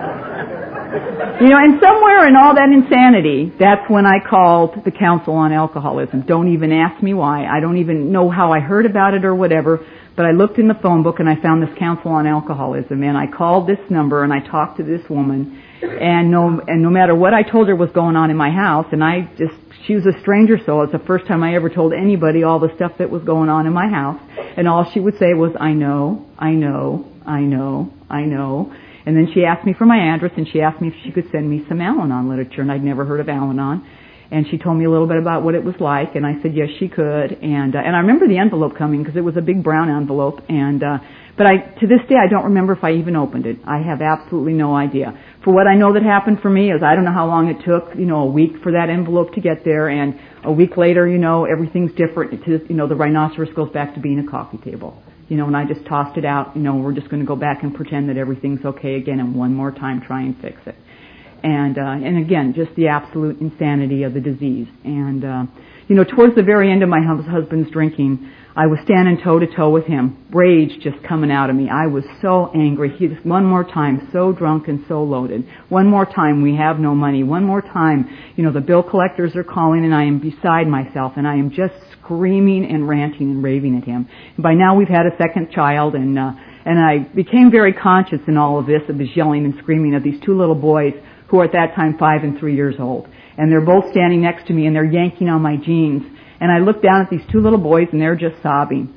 somewhere in all that insanity, that's when I called the Council on Alcoholism. Don't even ask me why. I don't even know how I heard about it or whatever, but I looked in the phone book and I found this Council on Alcoholism, and I called this number and I talked to this woman, and no matter what I told her was going on in my house, and she was a stranger, so it's the first time I ever told anybody all the stuff that was going on in my house, and all she would say was, "I know, I know, I know, I know." And then she asked me for my address, and she asked me if she could send me some Al-Anon literature, and I'd never heard of Al-Anon. And she told me a little bit about what it was like, and I said yes, she could. And I remember the envelope coming because it was a big brown envelope. But to this day, I don't remember if I even opened it. I have absolutely no idea. For what I know that happened for me is I don't know how long it took, a week for that envelope to get there, and a week later, everything's different. The rhinoceros goes back to being a coffee table. And I just tossed it out, we're just going to go back and pretend that everything's okay again, and one more time try and fix it. And again, just the absolute insanity of the disease. And, towards the very end of my husband's drinking, I was standing toe-to-toe with him, rage just coming out of me. I was so angry. He just, one more time, so drunk and so loaded. One more time, we have no money. One more time, the bill collectors are calling, and I am beside myself, and I am just screaming and ranting and raving at him. And by now, we've had a second child, and I became very conscious in all of this, of this yelling and screaming of these 2 little boys who are at that time 5 and 3 years old. And they're both standing next to me, and they're yanking on my jeans. And I look down at these 2 little boys, and they're just sobbing,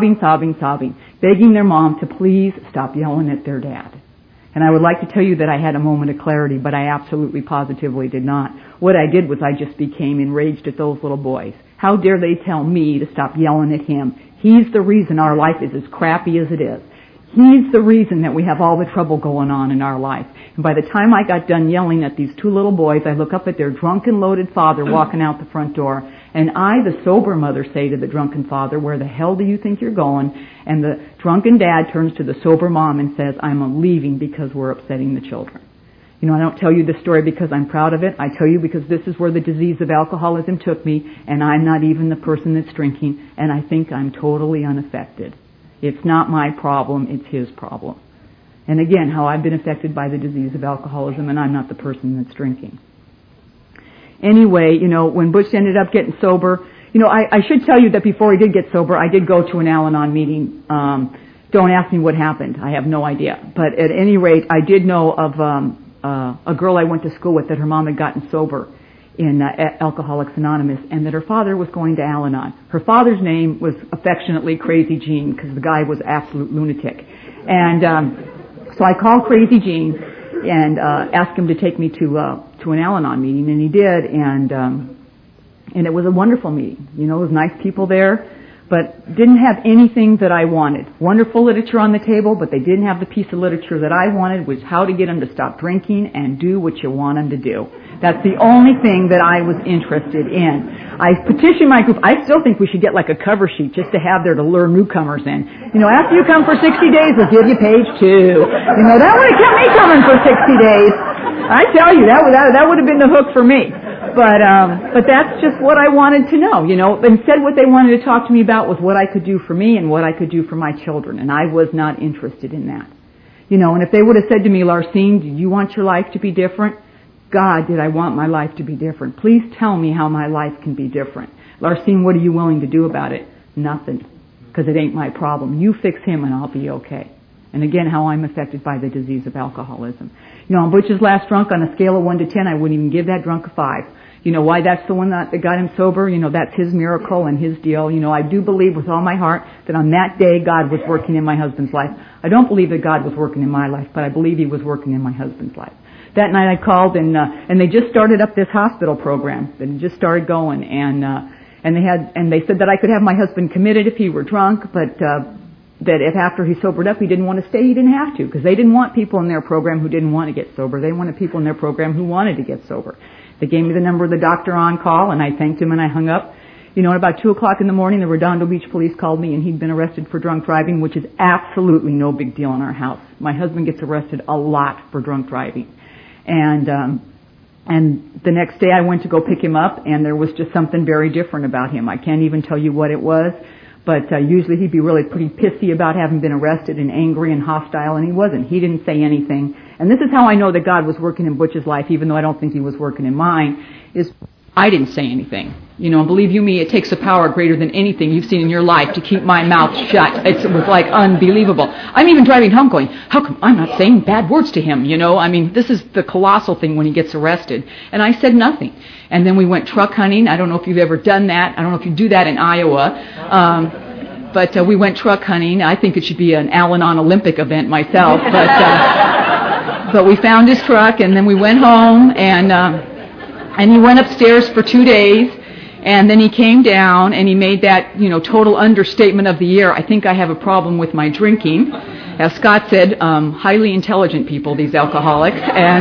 begging their mom to please stop yelling at their dad. And I would like to tell you that I had a moment of clarity, but I absolutely positively did not. What I did was I just became enraged at those little boys. How dare they tell me to stop yelling at him? He's the reason our life is as crappy as it is. He's the reason that we have all the trouble going on in our life. And by the time I got done yelling at these 2 little boys, I look up at their drunken, loaded father walking out the front door, and I, the sober mother, say to the drunken father, "Where the hell do you think you're going?" And the drunken dad turns to the sober mom and says, "I'm leaving because we're upsetting the children." I don't tell you this story because I'm proud of it. I tell you because this is where the disease of alcoholism took me, and I'm not even the person that's drinking, and I think I'm totally unaffected. It's not my problem, it's his problem. And again, how I've been affected by the disease of alcoholism, and I'm not the person that's drinking. Anyway, when Butch ended up getting sober, I should tell you that before he did get sober, I did go to an Al-Anon meeting. Don't ask me what happened. I have no idea. But at any rate, I did know of a girl I went to school with that her mom had gotten sober in Alcoholics Anonymous, and that her father was going to Al-Anon. Her father's name was affectionately Crazy Gene, because the guy was absolute lunatic. And so I called Crazy Gene and asked him to take me to an Al-Anon meeting, and he did, and it was a wonderful meeting. There was nice people there, but didn't have anything that I wanted. Wonderful literature on the table, but they didn't have the piece of literature that I wanted, which how to get them to stop drinking and do what you want them to do. That's the only thing that I was interested in. I petitioned my group. I still think we should get like a cover sheet just to have there to lure newcomers in. After you come for 60 days, we'll give you page 2. That would have kept me coming for 60 days. I tell you, that would have been the hook for me. But that's just what I wanted to know, Instead, what they wanted to talk to me about was what I could do for me and what I could do for my children, and I was not interested in that. And if they would have said to me, Larsine, do you want your life to be different? God, did I want my life to be different? Please tell me how my life can be different. Larsine, what are you willing to do about it? Nothing, because it ain't my problem. You fix him and I'll be okay. And again, how I'm affected by the disease of alcoholism. On Butch's last drunk, on a scale of 1 to 10, I wouldn't even give that drunk a 5. Why that's the one that got him sober? That's his miracle and his deal. I do believe with all my heart that on that day God was working in my husband's life. I don't believe that God was working in my life, but I believe he was working in my husband's life. That night I called and they just started up this hospital program. They just started going and they said that I could have my husband committed if he were drunk, but that if after he sobered up he didn't want to stay, he didn't have to, because they didn't want people in their program who didn't want to get sober. They wanted people in their program who wanted to get sober. They gave me the number of the doctor on call, and I thanked him and I hung up. At about 2 o'clock in the morning, the Redondo Beach police called me, and he'd been arrested for drunk driving, which is absolutely no big deal in our house. My husband gets arrested a lot for drunk driving. And the next day I went to go pick him up, and there was just something very different about him. I can't even tell you what it was, but usually he'd be really pretty pissy about having been arrested and angry and hostile, and he wasn't. He didn't say anything. And this is how I know that God was working in Butch's life, even though I don't think he was working in mine, is I didn't say anything. Believe you me, it takes a power greater than anything you've seen in your life to keep my mouth shut. It was like unbelievable. I'm even driving home going, how come I'm not saying bad words to him, This is the colossal thing when he gets arrested. And I said nothing. And then we went truck hunting. I don't know if you've ever done that. I don't know if you do that in Iowa. But we went truck hunting. I think it should be an Al-Anon Olympic event myself. But we found his truck, and then we went home, and he went upstairs for 2 days, and then he came down, and he made that, total understatement of the year. I think I have a problem with my drinking. As Scott said, highly intelligent people, these alcoholics,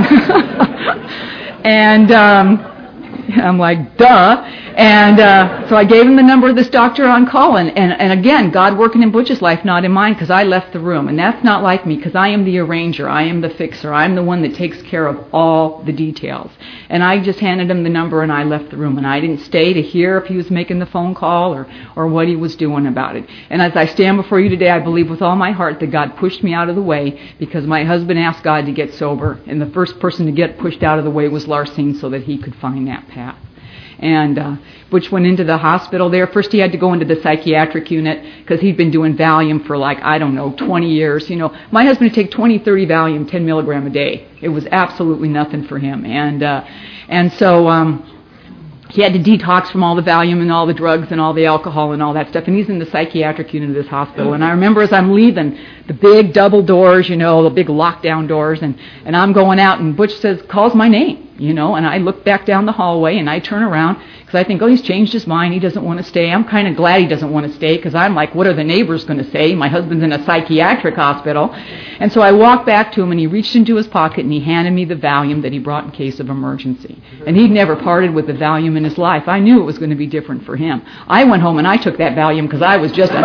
and I'm like, duh. And so I gave him the number of this doctor on call. And again, God working in Butch's life, not in mine, because I left the room. And that's not like me, because I am the arranger. I am the fixer. I'm the one that takes care of all the details. And I just handed him the number, and I left the room. And I didn't stay to hear if he was making the phone call or what he was doing about it. And as I stand before you today, I believe with all my heart that God pushed me out of the way, because my husband asked God to get sober. And the first person to get pushed out of the way was Larsine, so that he could find that path. And Butch went into the hospital there. First he had to go into the psychiatric unit because he'd been doing Valium for 20 years. My husband would take 20, 30 Valium, 10 milligram a day. It was absolutely nothing for him. And so he had to detox from all the Valium and all the drugs and all the alcohol and all that stuff. And he's in the psychiatric unit of this hospital. And I remember as I'm leaving, the big double doors, the big lockdown doors, and I'm going out, and Butch calls my name. And I look back down the hallway, and I turn around, because I think, he's changed his mind, he doesn't want to stay. I'm kind of glad he doesn't want to stay, because I'm like, what are the neighbors going to say? My husband's in a psychiatric hospital. And so I walked back to him, and he reached into his pocket, and he handed me the Valium that he brought in case of emergency. And he'd never parted with the Valium in his life. I knew it was going to be different for him. I went home, and I took that Valium, because I was just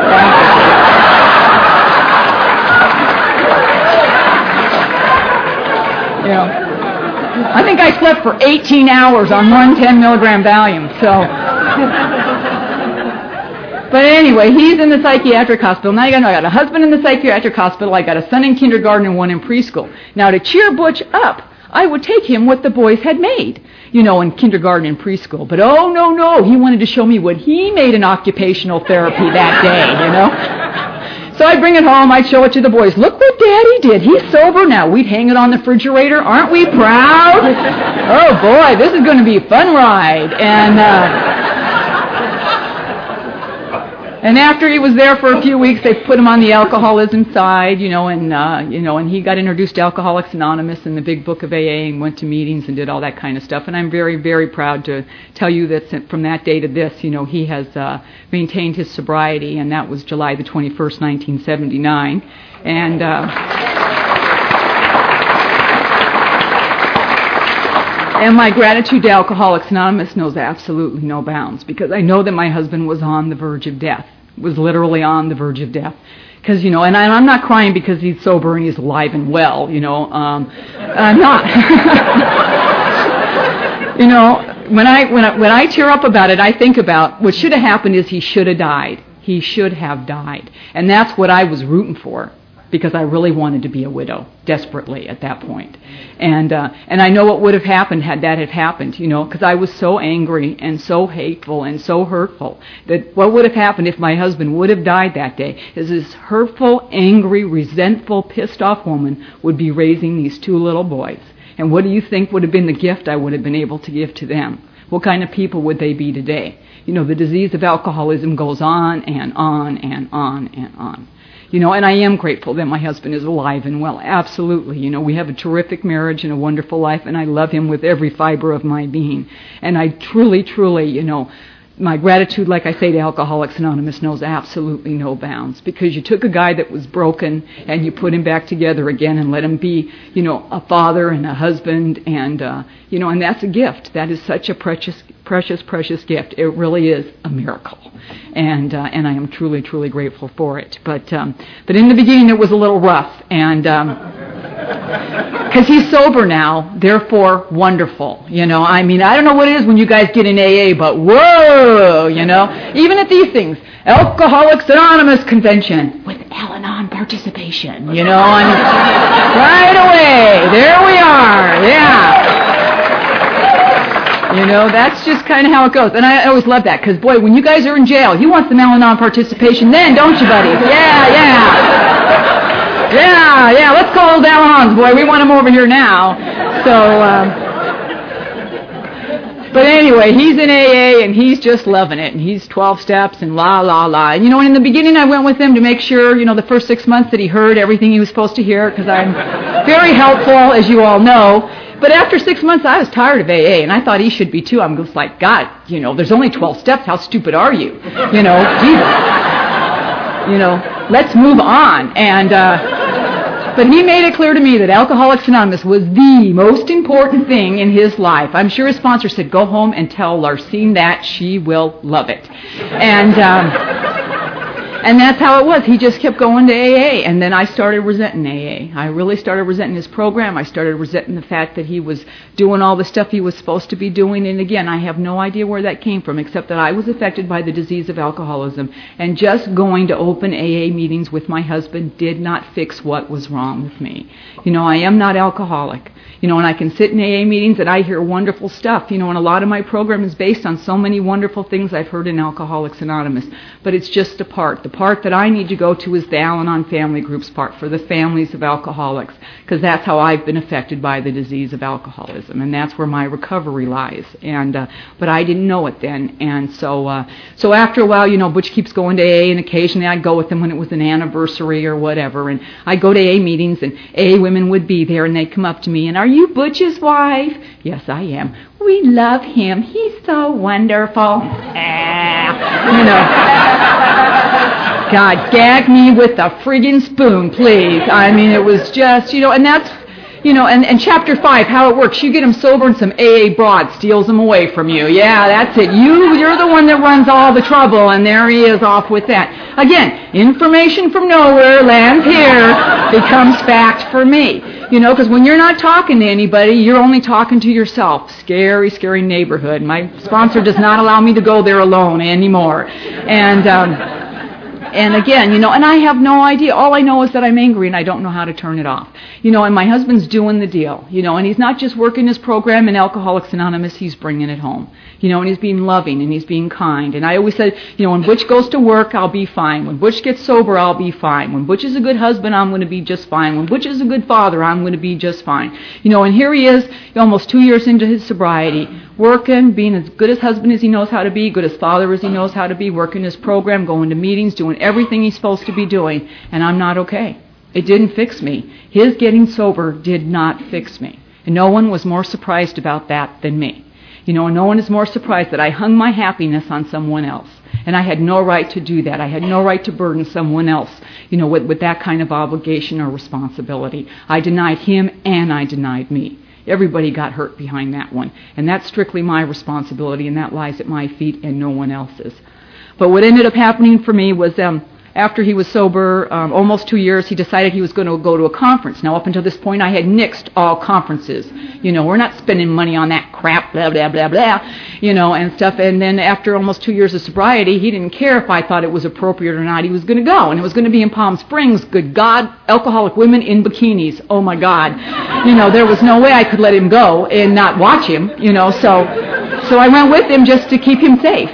I think I slept for 18 hours on one 10 milligram Valium. So, But anyway, he's in the psychiatric hospital. Now I got a husband in the psychiatric hospital. I got a son in kindergarten and one in preschool. Now to cheer Butch up, I would take him what the boys had made, in kindergarten and preschool. But oh, no, he wanted to show me what he made in occupational therapy that day, So I'd bring it home, I'd show it to the boys. Look what Daddy did. He's sober now. We'd hang it on the refrigerator. Aren't we proud? Oh, boy, this is going to be a fun ride. And after he was there for a few weeks, they put him on the alcoholism side, and he got introduced to Alcoholics Anonymous and the Big Book of AA and went to meetings and did all that kind of stuff. And I'm very, very proud to tell you that from that day to this, he has maintained his sobriety, and that was July the 21st, 1979. And and my gratitude to Alcoholics Anonymous knows absolutely no bounds, because I know that my husband was on the verge of death, was literally on the verge of death. Because, and I'm not crying because he's sober and he's alive and well, I'm not. When I tear up about it, I think about what should have happened is he should have died. He should have died. And that's what I was rooting for, because I really wanted to be a widow, desperately at that point. And I know what would have happened had that had happened, because I was so angry and so hateful and so hurtful that what would have happened if my husband would have died that day is this hurtful, angry, resentful, pissed off woman would be raising these two little boys. And what do you think would have been the gift I would have been able to give to them? What kind of people would they be today? The disease of alcoholism goes on and on and on and on. And I am grateful that my husband is alive and well. Absolutely. We have a terrific marriage and a wonderful life, and I love him with every fiber of my being. And I truly, my gratitude, like I say, to Alcoholics Anonymous knows absolutely no bounds, because you took a guy that was broken and you put him back together again and let him be, a father and a husband, and, and that's a gift. That is such a precious gift. It really is a miracle. And I am truly, truly grateful for it. But in the beginning it was a little rough, and because he's sober now, therefore wonderful. I don't know what it is when you guys get in AA, but whoa, even at these things, Alcoholics Anonymous convention with Al-Anon participation, right away, there we are, yeah. That's just kind of how it goes. And I always love that, because, boy, when you guys are in jail, you want some Al-Anon participation then, don't you, buddy? Yeah, let's call those Al-Anons, boy. We want them over here now. But anyway, he's in AA, and he's just loving it, and he's 12 steps, and la, la, la. And, and in the beginning I went with him to make sure, the first 6 months that he heard everything he was supposed to hear, because I'm very helpful, as you all know. But after 6 months, I was tired of AA, and I thought he should be too. I'm just like, God, there's only 12 steps. How stupid are you? Jesus. Let's move on. And but he made it clear to me that Alcoholics Anonymous was the most important thing in his life. I'm sure his sponsor said, go home and tell Larcene that. She will love it. And that's how it was. He just kept going to AA, and then I started resenting AA. I really started resenting his program. I started resenting the fact that he was doing all the stuff he was supposed to be doing. And again, I have no idea where that came from, except that I was affected by the disease of alcoholism. And just going to open AA meetings with my husband did not fix what was wrong with me. I am not alcoholic. And I can sit in AA meetings and I hear wonderful stuff, and a lot of my program is based on so many wonderful things I've heard in Alcoholics Anonymous. But it's just a part. The part that I need to go to is the Al-Anon family groups part for the families of alcoholics, because that's how I've been affected by the disease of alcoholism, and that's where my recovery lies. But I didn't know it then, and so after a while, Butch keeps going to AA, and occasionally I'd go with him when it was an anniversary or whatever, and I'd go to AA meetings, and AA women would be there, and they'd come up to me, and are you Butch's wife? Yes, I am. We love him. He's so wonderful. God, gag me with a friggin' spoon, please. It was just, and that's, And chapter 5, how it works. You get them sober and some AA broad steals them away from you. Yeah, that's it. You're the one that runs all the trouble, and there he is off with that. Again, information from nowhere lands here, becomes fact for me. Because when you're not talking to anybody, you're only talking to yourself. Scary, scary neighborhood. My sponsor does not allow me to go there alone anymore. And again, and I have no idea. All I know is that I'm angry and I don't know how to turn it off. And my husband's doing the deal, and he's not just working his program in Alcoholics Anonymous, he's bringing it home. And he's being loving and he's being kind. And I always said, when Butch goes to work, I'll be fine. When Butch gets sober, I'll be fine. When Butch is a good husband, I'm going to be just fine. When Butch is a good father, I'm going to be just fine. And here he is, almost 2 years into his sobriety, working, being as good as husband as he knows how to be, good as father as he knows how to be, working his program, going to meetings, doing everything he's supposed to be doing, and I'm not okay. It didn't fix me. His getting sober did not fix me. And no one was more surprised about that than me. And no one is more surprised that I hung my happiness on someone else. And I had no right to do that. I had no right to burden someone else, with that kind of obligation or responsibility. I denied him and I denied me. Everybody got hurt behind that one. And that's strictly my responsibility, and that lies at my feet and no one else's. But what ended up happening for me was after he was sober, almost 2 years, he decided he was going to go to a conference. Now, up until this point, I had nixed all conferences. We're not spending money on that crap, blah, blah, blah, blah, and stuff. And then after almost 2 years of sobriety, he didn't care if I thought it was appropriate or not. He was going to go, and it was going to be in Palm Springs. Good God, alcoholic women in bikinis. Oh, my God. There was no way I could let him go and not watch him, So I went with him just to keep him safe.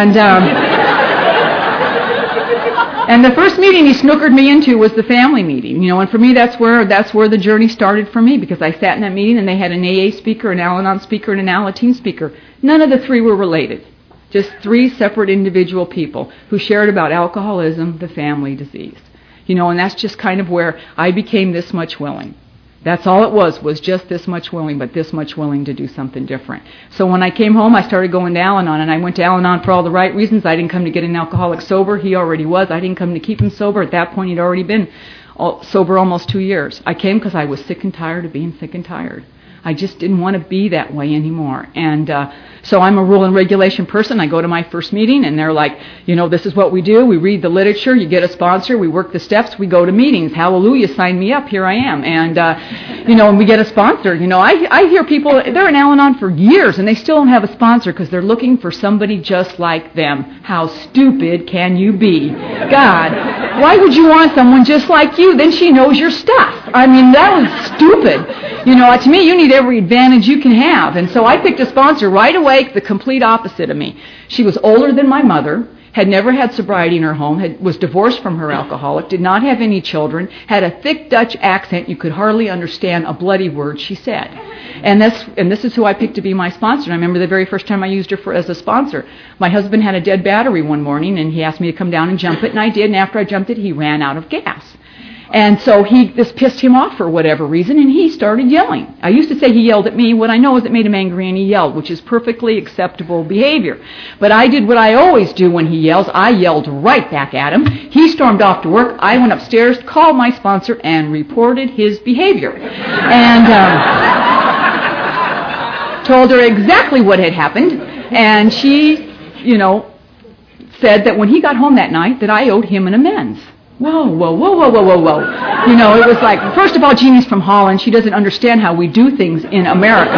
And the first meeting he snookered me into was the family meeting, and for me that's where the journey started for me, because I sat in that meeting and they had an AA speaker, an Al-Anon speaker, and an Alateen speaker. None of the three were related, just three separate individual people who shared about alcoholism, the family disease, and that's just kind of where I became this much willing. That's all it was just this much willing, but this much willing to do something different. So when I came home, I started going to Al-Anon, and I went to Al-Anon for all the right reasons. I didn't come to get an alcoholic sober. He already was. I didn't come to keep him sober. At that point, he'd already been sober almost 2 years. I came because I was sick and tired of being sick and tired. I just didn't want to be that way anymore. And so I'm a rule and regulation person. I go to my first meeting, and they're like, this is what we do. We read the literature. You get a sponsor. We work the steps. We go to meetings. Hallelujah, sign me up. Here I am. And, and we get a sponsor. I hear people, they're in Al-Anon for years, and they still don't have a sponsor because they're looking for somebody just like them. How stupid can you be? God, why would you want someone just like you? Then she knows your stuff. I mean, that was stupid. To me, you need every advantage you can have. And so I picked a sponsor right away, the complete opposite of me. She was older than my mother, had never had sobriety in her home, was divorced from her alcoholic, did not have any children, had a thick Dutch accent. You could hardly understand a bloody word she said. And this is who I picked to be my sponsor. And I remember the very first time I used her as a sponsor. My husband had a dead battery one morning, and he asked me to come down and jump it, and I did. And after I jumped it, he ran out of gas. And so this pissed him off for whatever reason, and he started yelling. I used to say he yelled at me. What I know is it made him angry, and he yelled, which is perfectly acceptable behavior. But I did what I always do when he yells. I yelled right back at him. He stormed off to work. I went upstairs, called my sponsor, and reported his behavior. And told her exactly what had happened. And she, said that when he got home that night that I owed him an amends. Whoa. It was like, first of all, Jeannie's from Holland. She doesn't understand how we do things in America.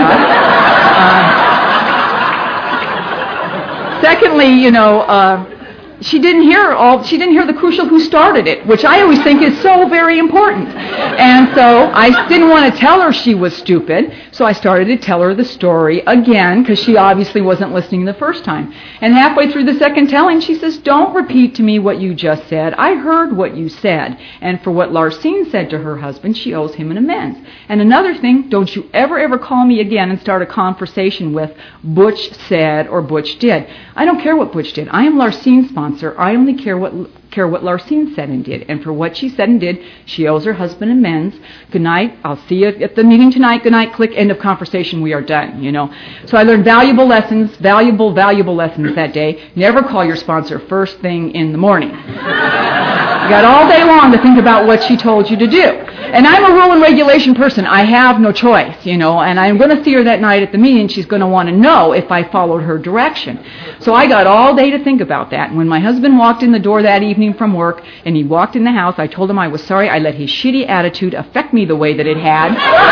Secondly, she didn't hear the crucial who started it, which I always think is so very important. And so I didn't want to tell her she was stupid, so I started to tell her the story again, because she obviously wasn't listening the first time. And halfway through the second telling, she says, "Don't repeat to me what you just said. I heard what you said. And for what Larsine said to her husband, she owes him an amends. And another thing, don't you ever call me again and start a conversation with Butch said or Butch did. I don't care what Butch did. I am Larsine's sponsor. I only care what Larsine said and did. And for what she said and did, she owes her husband amends. Good night. I'll see you at the meeting tonight. Good night. Click. End of conversation. We are done, So I learned valuable lessons that day. Never call your sponsor first thing in the morning. You got all day long to think about what she told you to do. And I'm a rule and regulation person. I have no choice, and I'm going to see her that night at the meeting. She's going to want to know if I followed her direction. So I got all day to think about that. And when my husband walked in the door that evening from work, and he walked in the house, I told him I was sorry I let his shitty attitude affect me the way that it had.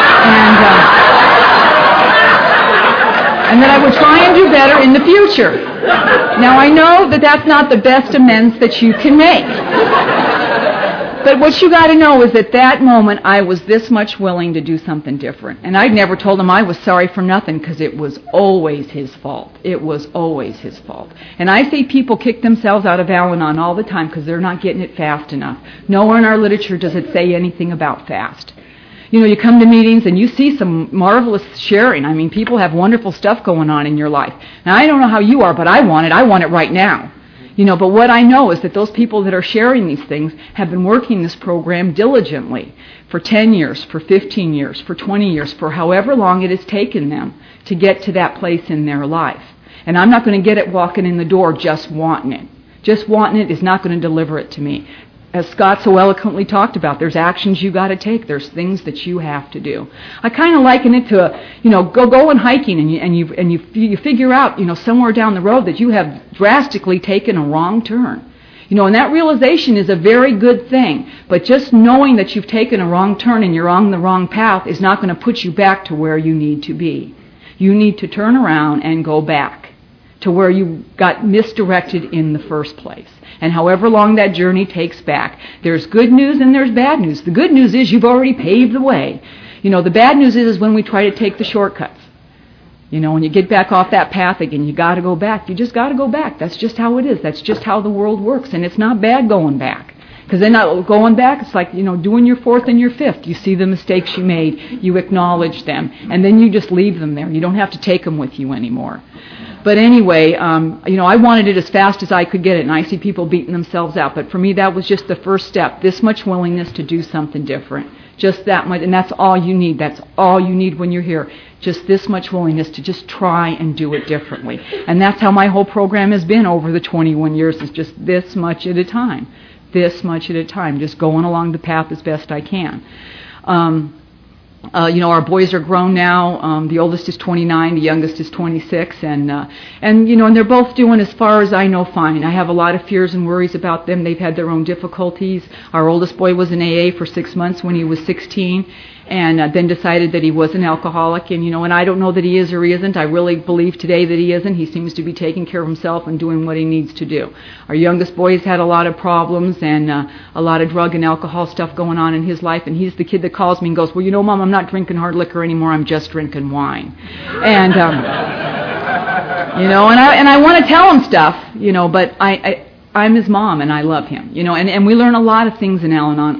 And that I would try and do better in the future. Now, I know that that's not the best amends that you can make. But what you got to know is at that moment, I was this much willing to do something different. And I'd never told him I was sorry for nothing because it was always his fault. It was always his fault. And I see people kick themselves out of Al-Anon all the time because they're not getting it fast enough. Nowhere in our literature does it say anything about fast. You come to meetings and you see some marvelous sharing. I mean, people have wonderful stuff going on in your life. Now, I don't know how you are, but I want it. I want it right now. But what I know is that those people that are sharing these things have been working this program diligently for 10 years, for 15 years, for 20 years, for however long it has taken them to get to that place in their life. And I'm not going to get it walking in the door just wanting it. Just wanting it is not going to deliver it to me. As Scott so eloquently talked about, there's actions you got to take. There's things that you have to do. I kind of liken it to, going hiking and you figure out, somewhere down the road that you have drastically taken a wrong turn. And that realization is a very good thing. But just knowing that you've taken a wrong turn and you're on the wrong path is not going to put you back to where you need to be. You need to turn around and go back to where you got misdirected in the first place. And however long that journey takes back, there's good news and there's bad news. The good news is you've already paved the way. The bad news is when we try to take the shortcuts. When you get back off that path again, you got to go back. You just got to go back. That's just how it is. That's just how the world works. And it's not bad going back. Because then going back, it's like, doing your fourth and your fifth. You see the mistakes you made. You acknowledge them. And then you just leave them there. You don't have to take them with you anymore. But anyway, I wanted it as fast as I could get it, and I see people beating themselves out. But for me, that was just the first step, this much willingness to do something different. Just that much, and that's all you need. That's all you need when you're here. Just this much willingness to just try and do it differently. And that's how my whole program has been over the 21 years, is just this much at a time. This much at a time, just going along the path as best I can. Our boys are grown now. The oldest is 29, the youngest is 26, and they're both doing, as far as I know, fine. I have a lot of fears and worries about them. They've had their own difficulties. Our oldest boy was in AA for 6 months when he was 16, and then decided that he was an alcoholic. And I don't know that he is or he isn't. I really believe today that he isn't. He seems to be taking care of himself and doing what he needs to do. Our youngest boy's had a lot of problems and a lot of drug and alcohol stuff going on in his life, and he's the kid that calls me and goes, well, Mom, I'm not drinking hard liquor anymore. I'm just drinking wine. And, and I want to tell him stuff, but I'm his mom, and I love him, and we learn a lot of things in Al-Anon,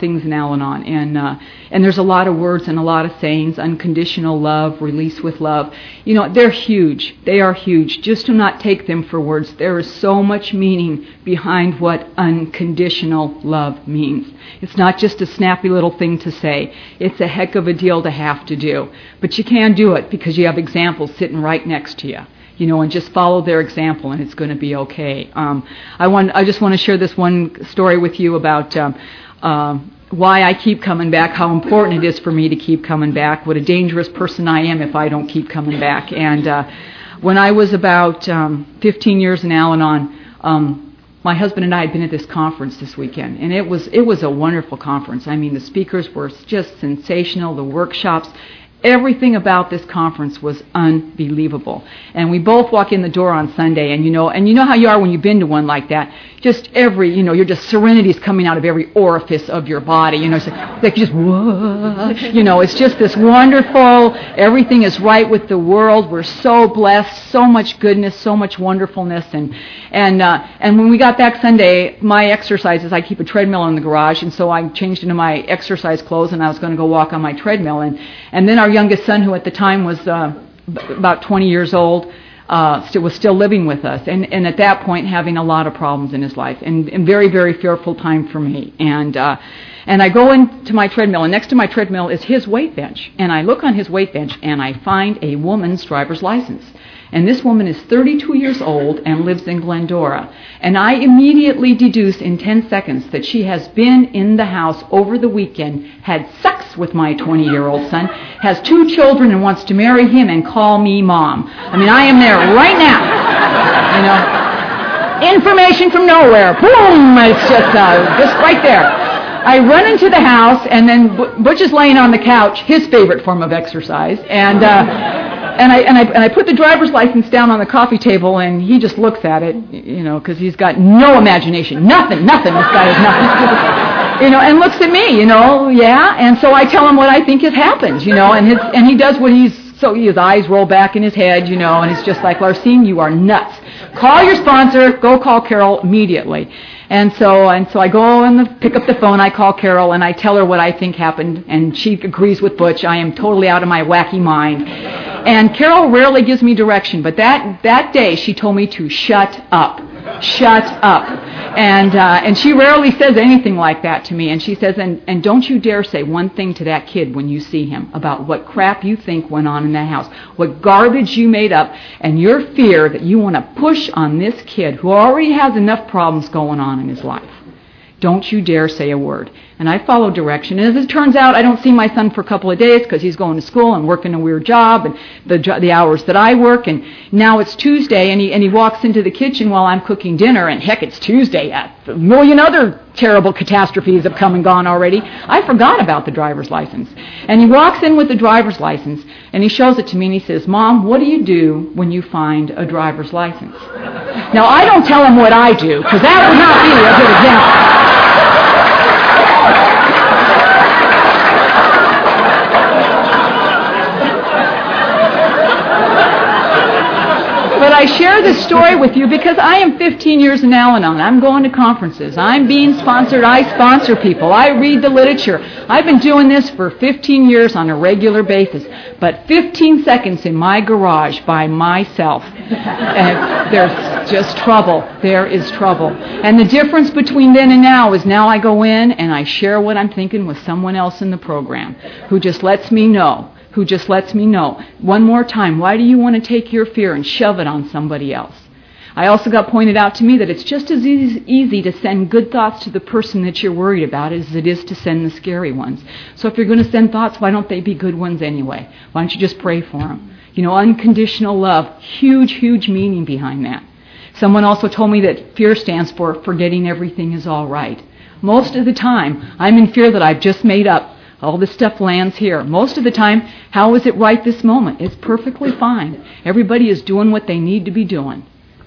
and there's a lot of words and a lot of sayings, unconditional love, release with love. They're huge. They are huge. Just do not take them for words. There is so much meaning behind what unconditional love means. It's not just a snappy little thing to say. It's a heck of a deal to have to do. But you can do it because you have examples sitting right next to you. And just follow their example, and it's going to be okay. I just want to share this one story with you about why I keep coming back, how important it is for me to keep coming back, what a dangerous person I am if I don't keep coming back. And when I was about 15 years in Al-Anon, my husband and I had been at this conference this weekend, and it was a wonderful conference. I mean, the speakers were just sensational, the workshops. Everything about this conference was unbelievable. And we both walk in the door on Sunday, and you know how you are when you've been to one like that. Just you're just serenity's coming out of every orifice of your body. It's like just, whoa. It's just this wonderful, everything is right with the world. We're so blessed, so much goodness, so much wonderfulness. And when we got back Sunday, my exercises, I keep a treadmill in the garage, and so I changed into my exercise clothes, and I was going to go walk on my treadmill. And then our youngest son, who at the time was about 20 years old, was still living with us, and at that point having a lot of problems in his life, and very, very fearful time for me. And I go into my treadmill, and next to my treadmill is his weight bench. And I look on his weight bench, and I find a woman's driver's license. And this woman is 32 years old and lives in Glendora. And I immediately deduce in 10 seconds that she has been in the house over the weekend, had sex with my 20-year-old son, has 2 children and wants to marry him and call me mom. I mean, I am there right now. Information from nowhere. Boom! It's just right there. I run into the house, and then Butch is laying on the couch, his favorite form of exercise, and I put the driver's license down on the coffee table, and he just looks at it, because he's got no imagination, nothing. This guy has nothing, and looks at me, yeah. And so I tell him what I think has happened, and he does what his eyes roll back in his head, and he's just like, Larsine, you are nuts. Call your sponsor. Go call Carol immediately. And so I go and pick up the phone. I call Carol and I tell her what I think happened, and she agrees with Butch. I am totally out of my wacky mind. And Carol rarely gives me direction, but that day she told me to shut up. Shut up. And she rarely says anything like that to me. And she says, and don't you dare say one thing to that kid when you see him about what crap you think went on in that house, what garbage you made up, and your fear that you want to push on this kid who already has enough problems going on in his life. Don't you dare say a word. And I follow direction. And as it turns out, I don't see my son for a couple of days because he's going to school and working a weird job and the hours that I work. And now it's Tuesday, and he walks into the kitchen while I'm cooking dinner. And heck, it's Tuesday. A million other terrible catastrophes have come and gone already. I forgot about the driver's license. And he walks in with the driver's license, and he shows it to me, and he says, Mom, what do you do when you find a driver's license? Now, I don't tell him what I do, because that would not be a good example. But I share this story with you because I am 15 years in Al-Anon. I'm going to conferences. I'm being sponsored. I sponsor people. I read the literature. I've been doing this for 15 years on a regular basis. But 15 seconds in my garage by myself, and there's just trouble. There is trouble. And the difference between then and now is now I go in and I share what I'm thinking with someone else in the program who just lets me know. One more time, why do you want to take your fear and shove it on somebody else? I also got pointed out to me that it's just as easy to send good thoughts to the person that you're worried about as it is to send the scary ones. So if you're going to send thoughts, why don't they be good ones anyway? Why don't you just pray for them? Unconditional love, huge meaning behind that. Someone also told me that fear stands for forgetting everything is all right. Most of the time, I'm in fear that I've just made up. All this stuff lands here. Most of the time, how is it right this moment? It's perfectly fine. Everybody is doing what they need to be doing.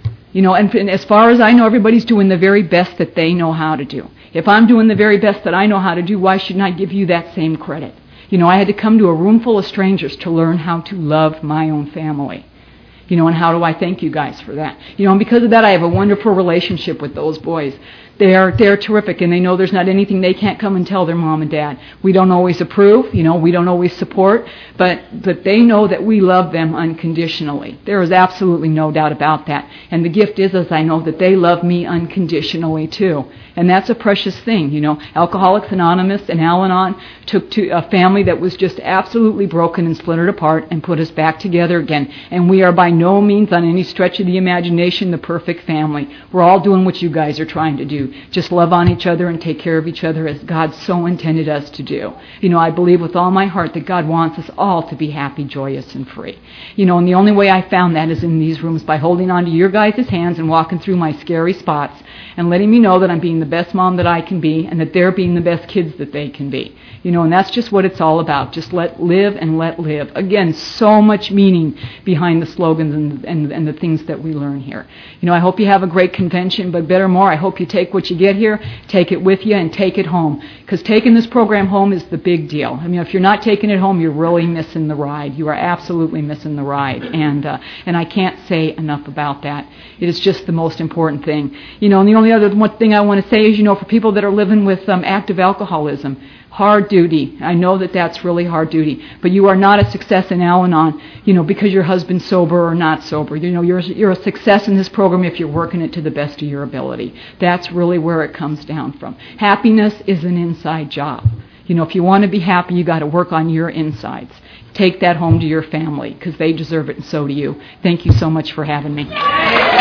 And as far as I know, everybody's doing the very best that they know how to do. If I'm doing the very best that I know how to do, why shouldn't I give you that same credit? I had to come to a room full of strangers to learn how to love my own family. And how do I thank you guys for that? And because of that, I have a wonderful relationship with those boys. They're terrific, and they know there's not anything they can't come and tell their mom and dad. We don't always approve, we don't always support, but they know that we love them unconditionally. There is absolutely no doubt about that. And the gift is I know that they love me unconditionally too. And that's a precious thing, Alcoholics Anonymous and Al-Anon took to a family that was just absolutely broken and splintered apart and put us back together again. And we are by no means, on any stretch of the imagination, the perfect family. We're all doing what you guys are trying to do. Just love on each other and take care of each other as God so intended us to do. I believe with all my heart that God wants us all to be happy, joyous, and free. And the only way I found that is in these rooms by holding on to your guys' hands and walking through my scary spots and letting me know that I'm being the best mom that I can be and that they're being the best kids that they can be. And that's just what it's all about. Just let live and let live. Again, so much meaning behind the slogans and the things that we learn here. I hope you have a great convention, but better more, I hope you take what you get here, take it with you, and take it home. Because taking this program home is the big deal. If you're not taking it home, you're really missing the ride. You are absolutely missing the ride. And I can't say enough about that. It is just the most important thing. And the only other one thing I want to say is, for people that are living with active alcoholism, hard duty. I know that that's really hard duty. But you are not a success in Al-Anon, because your husband's sober or not sober. You're a success in this program if you're working it to the best of your ability. That's really where it comes down from. Happiness is an inside job. If you want to be happy, you got to work on your insides. Take that home to your family because they deserve it and so do you. Thank you so much for having me.